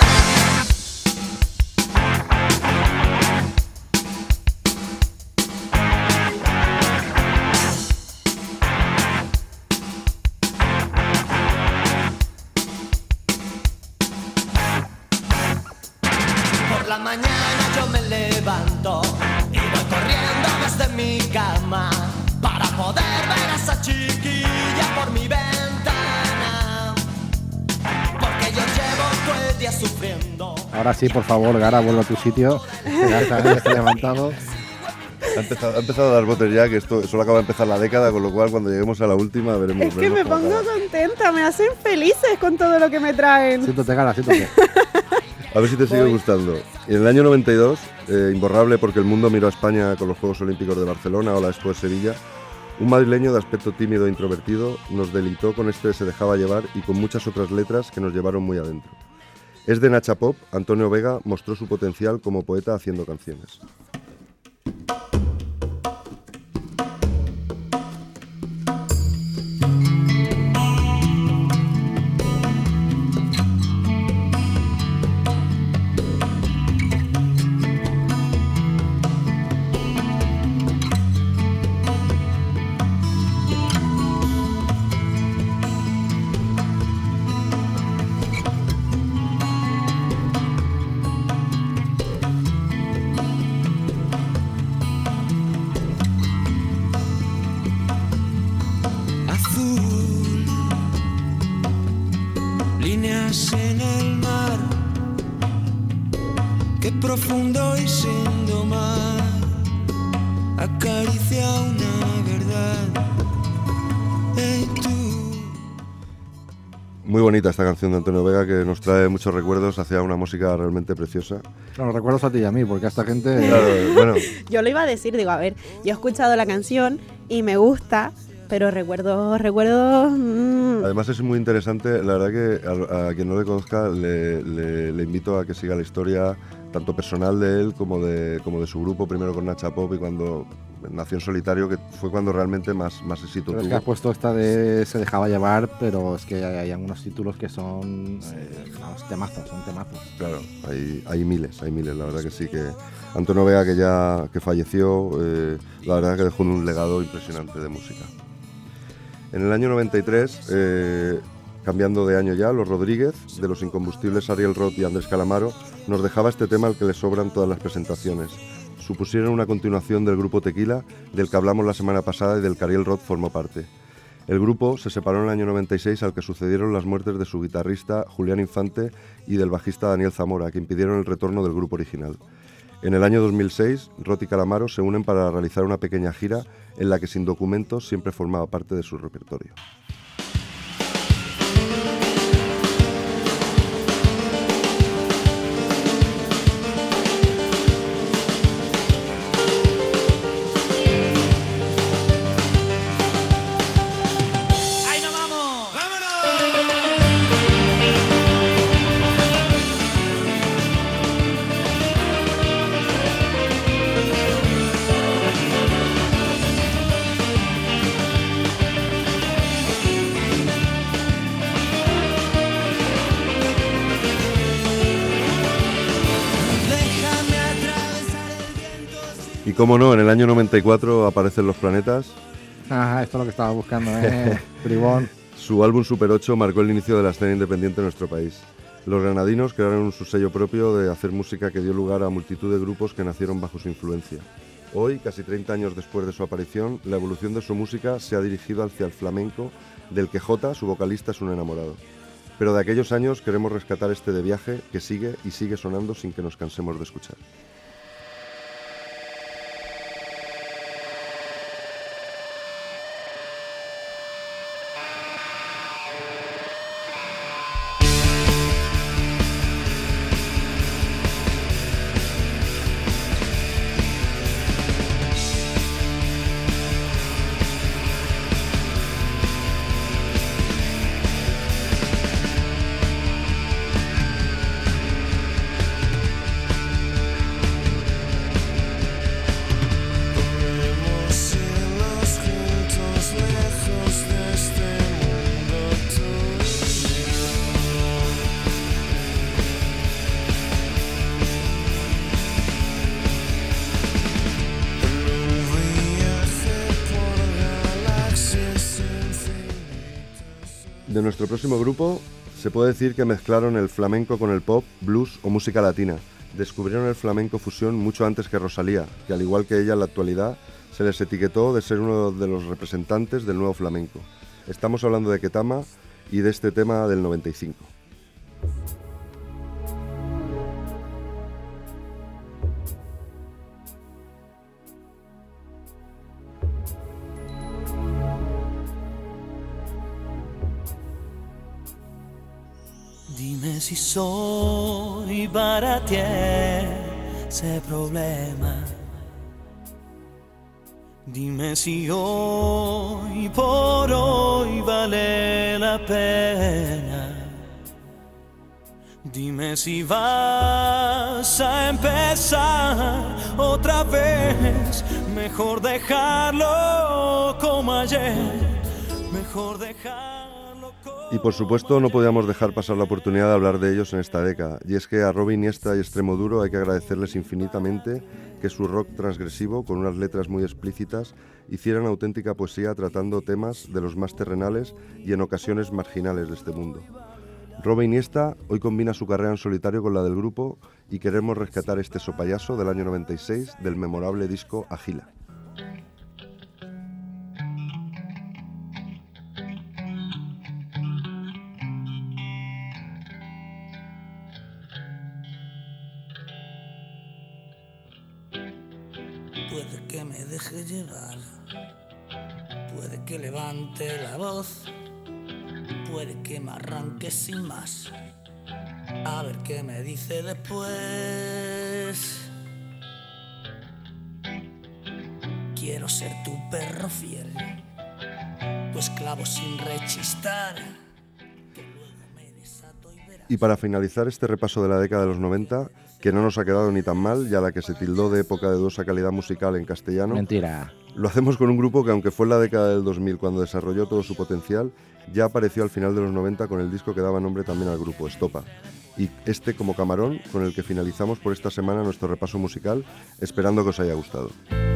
Por la mañana yo me levanto y voy corriendo desde mi cama para poder ver a esa chiquilla por mi ventana, porque yo llevo todo el día sufriendo. Ahora sí, por favor, Gara, vuelve a tu sitio. Ya está, ya está levantado. Ha empezado, ha empezado a dar botes ya, que esto solo acaba de empezar la década, con lo cual cuando lleguemos a la última veremos. Es que veremos me cómo pongo acaba. contenta, me hacen felices con todo lo que me traen. Siéntate, Gara, siéntate. A ver si te sigue Voy. gustando. Y en el año noventa y dos, eh, imborrable porque el mundo miró a España con los Juegos Olímpicos de Barcelona o la Expo de Sevilla, un madrileño de aspecto tímido e introvertido nos deleitó con este Se dejaba llevar y con muchas otras letras que nos llevaron muy adentro. Es de Nacha Pop, Antonio Vega mostró su potencial como poeta haciendo canciones. Azul, líneas en el mar, qué profundo y sin domar, acaricia una verdad. Hey, tú. Muy bonita esta canción de Antonio Vega que nos trae muchos recuerdos hacia una música realmente preciosa. Claro, recuerdos a ti y a mí, porque a esta gente... Claro, bueno, Yo lo iba a decir, digo, a ver, yo he escuchado la canción y me gusta, pero recuerdo, recuerdo... mm, además es muy interesante, la verdad que a, a quien no le conozca le, le- le invito a que siga la historia tanto personal de él como de, como de su grupo, primero con Nacha Pop y cuando nació en solitario, que fue cuando realmente más, más éxito Pero es que has tuvo. puesto esta de Se dejaba llevar, pero es que hay, hay algunos títulos que son eh, vamos, temazos, son temazos. Claro, hay, hay miles, hay miles, la verdad que sí, que Antonio Vega que ya que falleció, eh, la verdad que dejó un legado impresionante de música. En el año noventa y tres, eh, cambiando de año ya, Los Rodríguez, de los incombustibles Ariel Roth y Andrés Calamaro, nos dejaba este tema al que le sobran todas las presentaciones. Supusieron una continuación del grupo Tequila, del que hablamos la semana pasada y del que Ariel Roth formó parte. El grupo se separó en el año noventa y seis, al que sucedieron las muertes de su guitarrista Julián Infante y del bajista Daniel Zamora, que impidieron el retorno del grupo original. En el año dos mil seis, Roth y Calamaro se unen para realizar una pequeña gira en la que Sin Documentos siempre formaba parte de su repertorio. ¡Ahí nos vamos! ¡Vámonos! Déjame atravesar el viento. Y como no, en el año noventa y cuatro aparecen Los Planetas. Ajá, esto es lo que estaba buscando, ¿eh? Bribón. Su álbum Super ocho marcó el inicio de la escena independiente en nuestro país. Los granadinos crearon su sello propio de hacer música que dio lugar a multitud de grupos que nacieron bajo su influencia. Hoy, casi treinta años después de su aparición, la evolución de su música se ha dirigido hacia el flamenco, del que Jota, su vocalista, es un enamorado. Pero de aquellos años queremos rescatar este de viaje que sigue y sigue sonando sin que nos cansemos de escuchar. De nuestro próximo grupo, se puede decir que mezclaron el flamenco con el pop, blues o música latina. Descubrieron el flamenco fusión mucho antes que Rosalía, que al igual que ella en la actualidad, se les etiquetó de ser uno de los representantes del nuevo flamenco. Estamos hablando de Ketama y de este tema del noventa y cinco. Dime si soy para ti ese problema. Dime si hoy por hoy vale la pena. Dime si vas a empezar otra vez. Mejor dejarlo como ayer. Mejor dejarlo como... Y por supuesto no podíamos dejar pasar la oportunidad de hablar de ellos en esta década. Y es que a Robin Iniesta y Extremoduro hay que agradecerles infinitamente que su rock transgresivo, con unas letras muy explícitas, hicieran auténtica poesía tratando temas de los más terrenales y en ocasiones marginales de este mundo. Robin Iniesta hoy combina su carrera en solitario con la del grupo y queremos rescatar este sopayaso del año noventa y seis del memorable disco Agila. Puede que me deje llevar, puede que levante la voz, puede que me arranque sin más, a ver qué me dice después. Quiero ser tu perro fiel, tu esclavo sin rechistar, que luego me desato y verás. Y para finalizar este repaso de la década de los noventa, que no nos ha quedado ni tan mal, ya la que se tildó de época de dudosa calidad musical en castellano. Mentira. Lo hacemos con un grupo que, aunque fue en la década del dos mil cuando desarrolló todo su potencial, ya apareció al final de los noventa con el disco que daba nombre también al grupo, Estopa. Y este como camarón, con el que finalizamos por esta semana nuestro repaso musical, esperando que os haya gustado.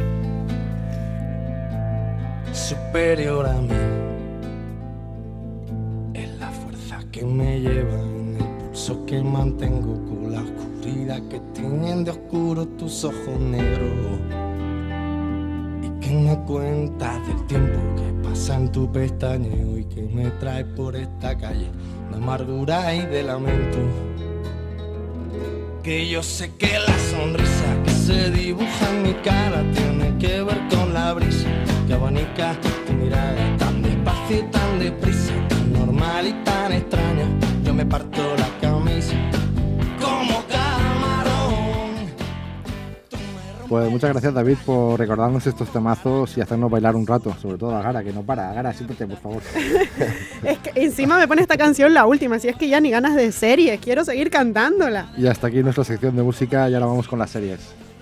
Superior a mí es la fuerza que me lleva en el pulso que mantengo con la oscuridad que tienen de oscuro tus ojos negros y que me cuentas del tiempo que pasa en tu pestañeo y que me trae por esta calle de amargura y de lamento. Que yo sé que la sonrisa que se dibuja en mi cara tiene que ver con la brisa que abanica tu mirada tan despacio y tan deprisa, tan normal y tan extraña. Yo me parto la camisa como camarón. Pues muchas gracias, David, por recordarnos estos temazos y hacernos bailar un rato, sobre todo a Gara, que no para. Gara, siéntate, por favor. Es que encima me pone esta canción la última, si es que ya ni ganas de series, quiero seguir cantándola. Y hasta aquí nuestra sección de música y ahora vamos con las series.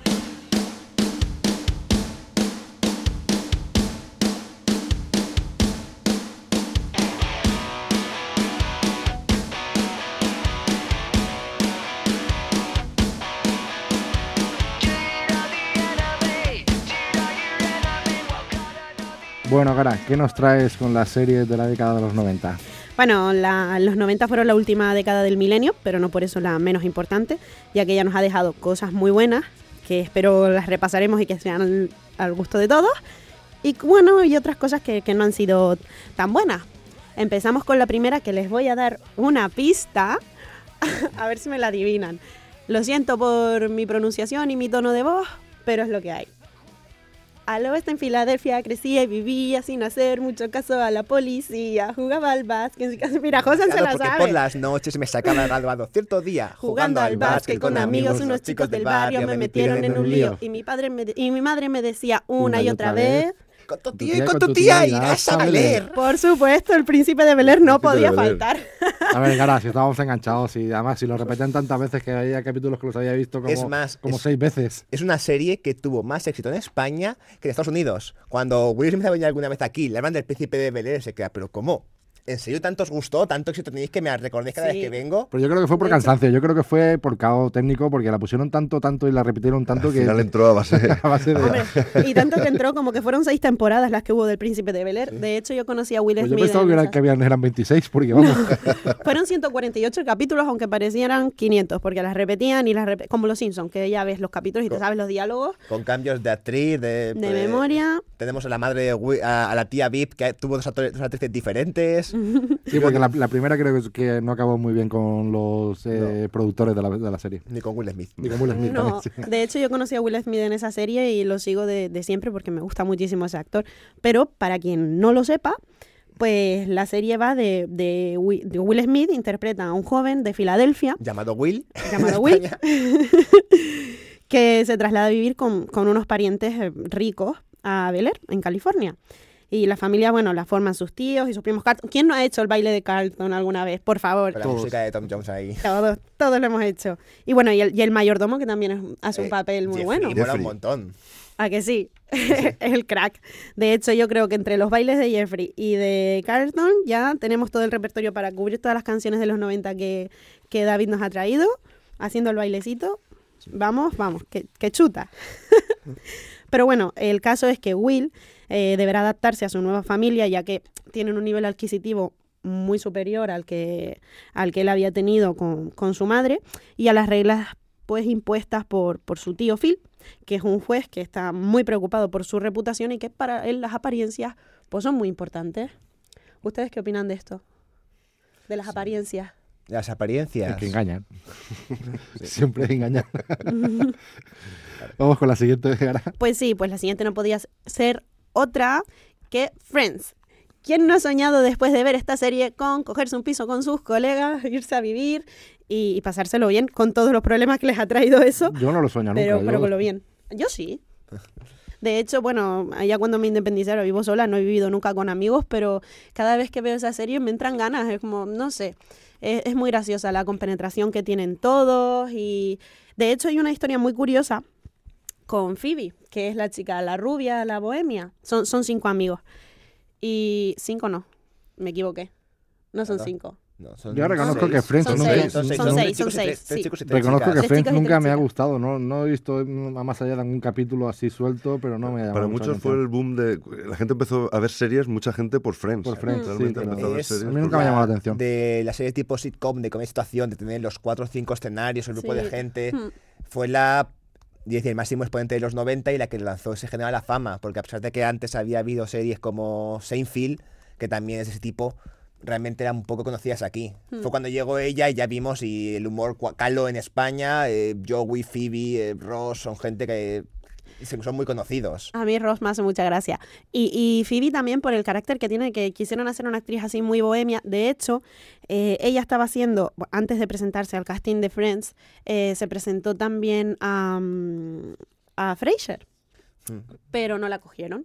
Bueno, Gara, ¿qué nos traes con las series de la década de los noventa? Bueno, la, los noventa fueron la última década del milenio, pero no por eso la menos importante, ya que ella nos ha dejado cosas muy buenas, que espero las repasaremos y que sean al, al gusto de todos, y bueno, y otras cosas que, que no han sido tan buenas. Empezamos con la primera, que les voy a dar una pista, a ver si me la adivinan. Lo siento por mi pronunciación y mi tono de voz, pero es lo que hay. Al oeste en Filadelfia crecía y vivía sin hacer mucho caso a la policía. Jugaba al básquet. Mira, José se la porque sabe. Por las noches me sacaba graduado cierto día. Jugando al básquet con amigos, unos chicos del barrio me metieron en un lío. Y mi padre me de- y mi madre me decía una y otra vez... Con tu tía y con tu tía irás a Bel-Air. Por supuesto, el príncipe de Bel-Air no podía faltar. A ver, Gara, si estábamos enganchados y además si lo repetían tantas veces que había capítulos que los había visto como, Es más, como es- seis veces. Es una serie que tuvo más éxito en España que en Estados Unidos. Cuando Will Smith ha venido alguna vez aquí, le hablan del príncipe de Bel-Air, se queda, pero ¿cómo? ¿En serio tanto os gustó? ¿Tanto éxito tenéis que me recordéis cada Sí. vez que vengo? Pero yo creo que fue por De hecho- cansancio, yo creo que fue por caos técnico, porque la pusieron tanto, tanto y la repitieron tanto Al que... final entró a base a base de... Hombre, y tanto que entró como que fueron seis temporadas las que hubo del Príncipe de Bel-Air. De hecho, yo conocí a Will Pues yo Smith. pensaba en que, era- esa- que habían, eran veintiséis, porque vamos... Fueron ciento cuarenta y ocho capítulos, aunque parecieran quinientos, porque las repetían y las rep- como los Simpsons, que ya ves los capítulos y te sabes los diálogos Con cambios de actriz, de... de eh, memoria. Tenemos a la madre, de Wi- a, a la tía Vip, que tuvo dos, actores- dos actrices diferentes. Sí, porque la, la primera creo que, que no acabó muy bien con los eh, productores de la, de la serie. Ni con Will Smith. Ni con Will Smith No, también, sí. de hecho yo conocí a Will Smith en esa serie y lo sigo de, de siempre porque me gusta muchísimo ese actor. Pero para quien no lo sepa, pues la serie va de, de, Wi- de Will Smith, interpreta a un joven de Filadelfia Llamado Will. llamado Will, que se traslada a vivir con, con unos parientes eh, ricos a Bel Air, en California. Y la familia, bueno, la forman sus tíos y sus primos Carlton. ¿Quién no ha hecho el baile de Carlton alguna vez? Por favor. Con la Todos. música de Tom Jones ahí. Todos, todos lo hemos hecho. Y bueno, y el, y el mayordomo, que también es- hace un Eh, papel muy Jeffrey bueno. mola un Jeffrey. montón. ¿A que sí? Es el crack. De hecho, yo creo que entre los bailes de Jeffrey y de Carlton ya tenemos todo el repertorio para cubrir todas las canciones de los noventa que, que David nos ha traído, haciendo el bailecito. Vamos, vamos, que, que chuta. Pero bueno, el caso es que Will eh, deberá adaptarse a su nueva familia, ya que tienen un nivel adquisitivo muy superior al que, al que él había tenido con, con su madre, y a las reglas pues impuestas por, por su tío Phil, que es un juez que está muy preocupado por su reputación y que para él las apariencias pues son muy importantes. ¿Ustedes qué opinan de esto? De las apariencias. Las apariencias. Es que engañan. Siempre engañan. Vamos con la siguiente, Gara. Pues sí, pues la siguiente no podía ser otra que Friends. ¿Quién no ha soñado después de ver esta serie con cogerse un piso con sus colegas, irse a vivir y, y pasárselo bien con todos los problemas que les ha traído eso? Yo no lo sueño Pero, nunca. pero yo- con lo bien. Yo sí. De hecho, bueno, ya cuando me independicé, ahora vivo sola, no he vivido nunca con amigos, pero cada vez que veo esa serie me entran ganas, es como, no sé, es, es muy graciosa la compenetración que tienen todos y de hecho hay una historia muy curiosa con Phoebe, que es la chica, la rubia, la bohemia. Son, son cinco amigos. Y cinco no, me equivoqué. No son ¿Verdad? cinco. No, son Yo reconozco seis. que Friends Son nunca- seis, Son seis, son son seis, chicos son y tres- seis, tres sí. chicos y tres Reconozco chicas. que Tres Friends chicos y nunca tres me ha chicas. gustado. No, no he visto mm, más allá de algún capítulo así suelto, pero no me ha llamado Para mucho muchos la fue el atención. boom de... La gente empezó a ver series, mucha gente por Friends. Por Friends, sí, Realmente pero- empezó a ver Es- series a mí por nunca me ha Friends. llamado la atención. De la serie tipo sitcom, de comedia situación, de tener los cuatro o cinco escenarios, el grupo Sí. de gente, Hmm. fue la diez, el máximo exponente de los noventa y la que lanzó ese género a la fama, porque a pesar de que antes había habido series como Seinfeld, que también es de ese tipo, realmente eran un poco conocidas aquí. Hmm. Fue cuando llegó ella y ya vimos y el humor cua- caló en España, eh, Joey, Phoebe, eh, Ross, son gente que se- son muy conocidos. A mí Ross me hace mucha gracia. Y, y Phoebe también por el carácter que tiene, que quisieron hacer una actriz así muy bohemia. De hecho, eh, ella estaba haciendo, bu- antes de presentarse al casting de Friends, eh, se presentó también a, mm, a Frasier, Mm. pero no la cogieron.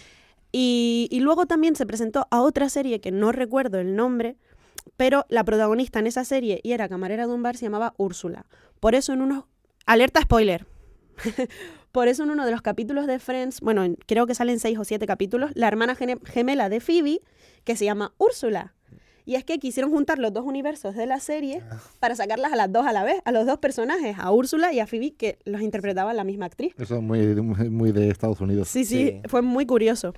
Y, y luego también se presentó a otra serie que no recuerdo el nombre, pero la protagonista en esa serie y era camarera de un bar se llamaba Úrsula. Por eso en unos... Alerta spoiler. Por eso en uno de los capítulos de Friends, bueno, en- creo que salen seis o siete capítulos, la hermana gene- gemela de Phoebe, que se llama Úrsula. Y es que quisieron juntar los dos universos de la serie para sacarlas a las dos a la vez, a los dos personajes, a Úrsula y a Phoebe, que los interpretaba la misma actriz. Eso es muy, muy, muy de Estados Unidos. Sí, sí, Sí. fue muy curioso.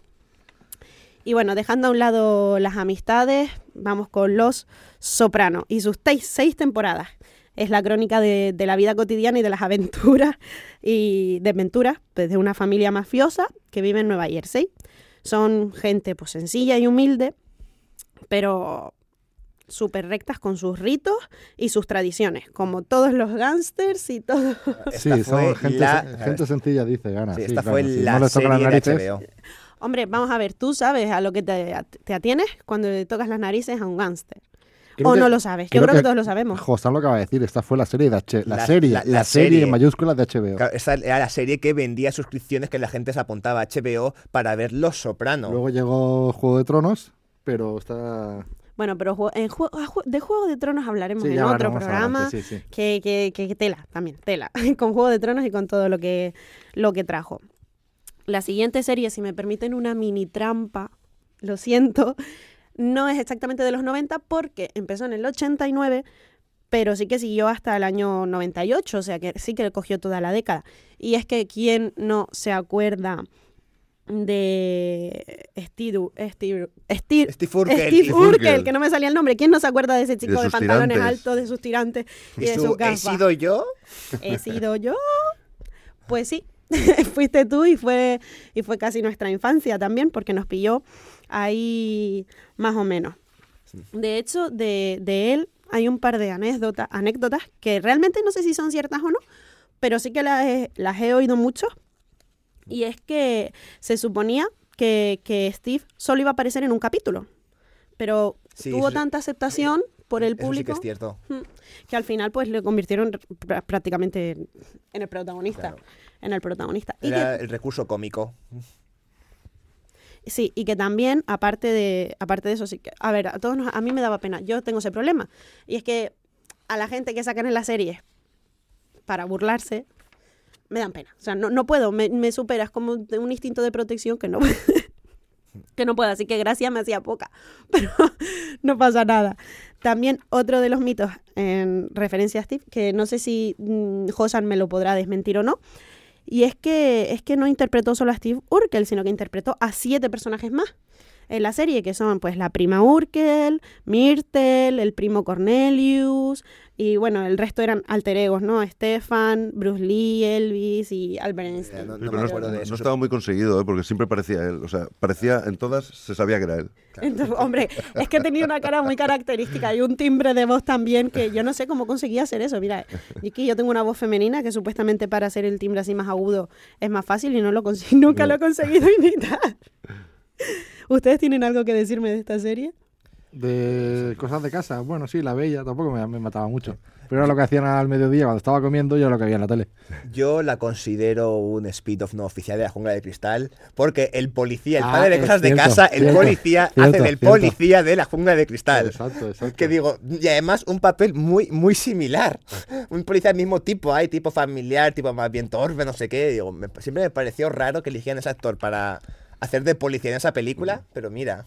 Y bueno, dejando a un lado las amistades, vamos con Los Soprano y sus seis, seis temporadas. Es la crónica de, de la vida cotidiana y de las aventuras y desventuras pues, de una familia mafiosa que vive en Nueva Jersey. Son gente pues sencilla y humilde, pero súper rectas con sus ritos y sus tradiciones, como todos los gángsters y todo. Sí, Esta son fue gente, la- gente sencilla, dice Gana. Sí, Sí, esta claro, fue si la no les tocan las serie de narices, H B O. Hombre, vamos a ver, tú sabes a lo que te, te atienes cuando le tocas las narices a un gángster. creo O que- no lo sabes. Yo creo que, todos lo sabemos. Josán lo acaba de decir, esta fue la serie de H la, La- serie, la- la, la serie, serie. en mayúsculas de H B O. Claro, esa era la serie que vendía suscripciones que la gente se apuntaba a H B O para ver Los Soprano. Luego llegó Juego de Tronos, pero está... Bueno, pero jue- en jue- a jue- de Juego de Tronos hablaremos Sí, en ya otro hablaremos programa. adelante, sí, sí. Que, que, que, que tela, también, tela. Con Juego de Tronos y con todo lo que, lo que trajo. La siguiente serie, si me permiten una mini trampa, lo siento, no es exactamente de los noventa porque empezó en el ochenta y nueve, pero sí que siguió hasta el año noventa y ocho, o sea que sí que cogió toda la década. Y es que quién no se acuerda de Steve, Steve, Steve, Steve Urkel. Steve Steve Urkel, Urkel. que no me salía el nombre. ¿Quién no se acuerda de ese chico De de, sus pantalones tirantes. altos, de sus tirantes y, Y de su, sus ¿he gafas? sido yo? ¿He sido yo? Pues sí, fuiste tú y fue, y fue casi nuestra infancia también, porque nos pilló ahí más o menos. De hecho, de, de él hay un par de anécdotas, anécdotas que realmente no sé si son ciertas o no, pero sí que las he, las he oído mucho. Y es que se suponía que, que Steve solo iba a aparecer en un capítulo, pero Sí, tuvo eso- tanta aceptación por el Eso sí público que es cierto. que al final pues le convirtieron pr- prácticamente en, en el protagonista. Claro. En el protagonista. Y Era que, el recurso cómico. sí, y que también, aparte de, aparte de eso, sí que, a ver, a todos nos- a mí me daba pena. Yo tengo ese problema. Y es que a la gente que sacan en las series para burlarse, me dan pena. O sea, no, no puedo, me, me supera, es como de un instinto de protección que no, que no puedo. Así que gracia me hacía poca, pero no pasa nada. También otro de los mitos en referencia a Steve, que no sé si mm, Josan me lo podrá desmentir o no, y es que, es que no interpretó solo a Steve Urkel, sino que interpretó a siete personajes más en la serie, que son pues la prima Urkel, Myrtle, el primo Cornelius, y bueno, el resto eran alter egos, ¿no? Stefan, Bruce Lee, Elvis y Albert Einstein. No, Sí, no pero me acuerdo de no eso. estaba muy conseguido, ¿eh? Porque siempre parecía él. O sea, parecía en todas, se sabía que era él. Entonces, hombre, es que tenía una cara muy característica y un timbre de voz también que yo no sé cómo conseguía hacer eso. Mira, y que yo tengo una voz femenina que supuestamente para hacer el timbre así más agudo es más fácil y no lo consigo, nunca lo he conseguido imitar. ¿Ustedes tienen algo que decirme de esta serie? De cosas de casa, bueno, sí, la veía, tampoco me, me mataba mucho. Pero era lo que hacían al mediodía cuando estaba comiendo y era lo que había en la tele. Yo la considero un spin-off no oficial de La Jungla de Cristal, porque el policía, el Ah, padre de es cosas de cierto, casa, el cierto, policía hace cierto, del cierto. policía de La Jungla de Cristal. Exacto, exacto. Que digo, y además un papel muy, muy similar. Un policía del mismo tipo, hay tipo familiar, tipo más bien torpe, no sé qué. Digo, me- siempre me pareció raro que eligieran a ese actor para hacer de policía en esa película, pero mira.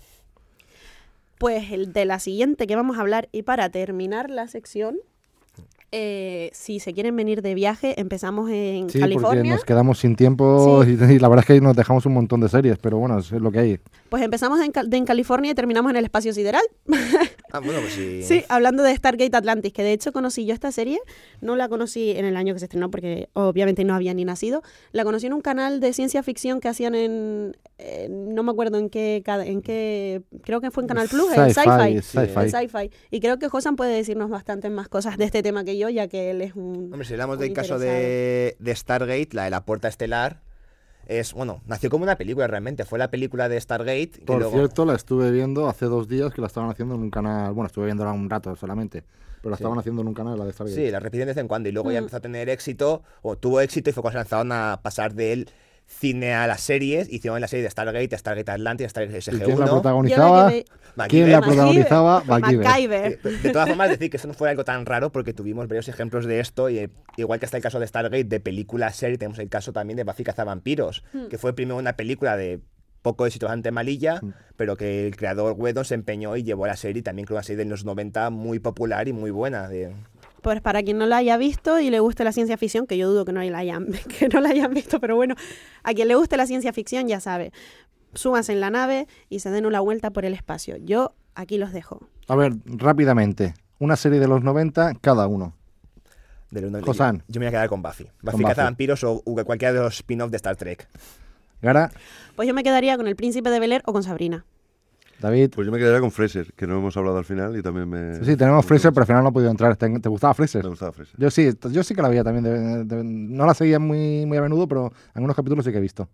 Pues el de la siguiente que vamos a hablar, y para terminar la sección, eh, si se quieren venir de viaje, empezamos en Sí, porque California. nos quedamos sin tiempo Sí. y, y la verdad es que nos dejamos un montón de series, pero bueno, es lo que hay. Pues empezamos en, Cal- de en California y terminamos en el espacio sideral. Ah, bueno, pues sí. Sí, hablando de Stargate Atlantis, que de hecho conocí yo esta serie, no la conocí en el año que se estrenó porque obviamente no había ni nacido, la conocí en un canal de ciencia ficción que hacían en, eh, no me acuerdo en qué, cada- en qué, creo que fue en Canal Plus, el Sci-fi, Sci-Fi. Sci-Fi. El Sci-Fi. Y creo que Josan puede decirnos bastantes más cosas de este tema que yo, ya que él es un... Hombre, si hablamos un del caso interesado. de, de Stargate, la de la puerta estelar, es, bueno, nació como una película realmente. Fue la película de Stargate. Y Por luego, cierto, la estuve viendo hace dos días que la estaban haciendo en un canal, bueno, estuve viéndola un rato solamente, pero la Sí. estaban haciendo en un canal, la de Stargate. Sí, la repiten de vez en cuando. Y luego ya Mm. empezó a tener éxito, o tuvo éxito, y fue cuando se lanzaron a pasar del cine a las series. Hicieron la serie de Stargate, Stargate Atlantis, Stargate ¿Y S G quién la uno. protagonizaba? Yo de que ¿Quién la MacGyver. protagonizaba? MacGyver. MacGyver. De, de todas formas, decir que eso no fue algo tan raro porque tuvimos varios ejemplos de esto, y eh, igual que está el caso de Stargate, de película serie, tenemos el caso también de Buffy Cazavampiros, Hmm. que fue primero una película de poco éxito ante malilla, Mm. pero que el creador Whedon se empeñó y llevó a la serie, y también creo una serie de los noventa muy popular y muy buena. De... Pues para quien no la haya visto y le guste la ciencia ficción, que yo dudo que no la hayan, que no la hayan visto, pero bueno, a quien le guste la ciencia ficción ya sabe, súbanse en la nave y se den una vuelta por el espacio. Yo aquí los dejo. A ver, rápidamente, una serie de los noventa cada uno. de los noventa. Josan. Yo, yo me voy a quedar con Buffy. Buffy Buffy. Cazavampiros o, o cualquiera de los spin-offs de Star Trek. Gara, Pues yo me quedaría con el Príncipe de Bel-Air o con Sabrina. David. Pues yo me quedaría con Fraser, que no hemos hablado al final y también me... Sí, tenemos me Fraser, gustó pero al final no ha podido entrar. ¿Te, te gustaba Fraser? Me gustaba Fraser. Yo sí, yo sí que la veía también. de- de- no la seguía muy, muy a menudo, pero algunos capítulos sí que he visto.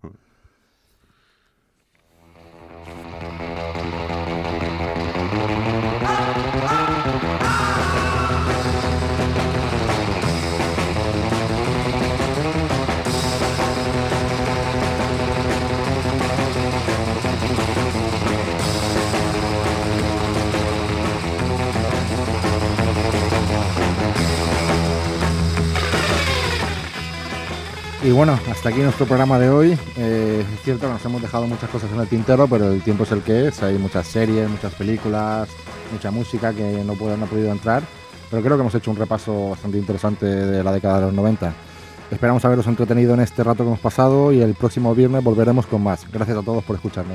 Y bueno, hasta aquí nuestro programa de hoy. Eh, es cierto que nos hemos dejado muchas cosas en el tintero, pero el tiempo es el que es. Hay muchas series, muchas películas, mucha música que no, puede, no ha podido entrar. Pero creo que hemos hecho un repaso bastante interesante de la década de los noventa. Esperamos haberos entretenido en este rato que hemos pasado y el próximo viernes volveremos con más. Gracias a todos por escucharnos.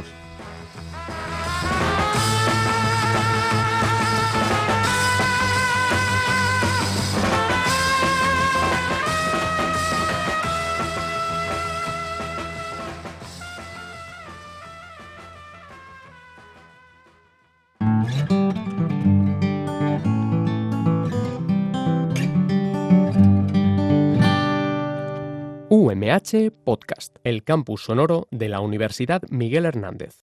U M H Podcast, el campus sonoro de la Universidad Miguel Hernández.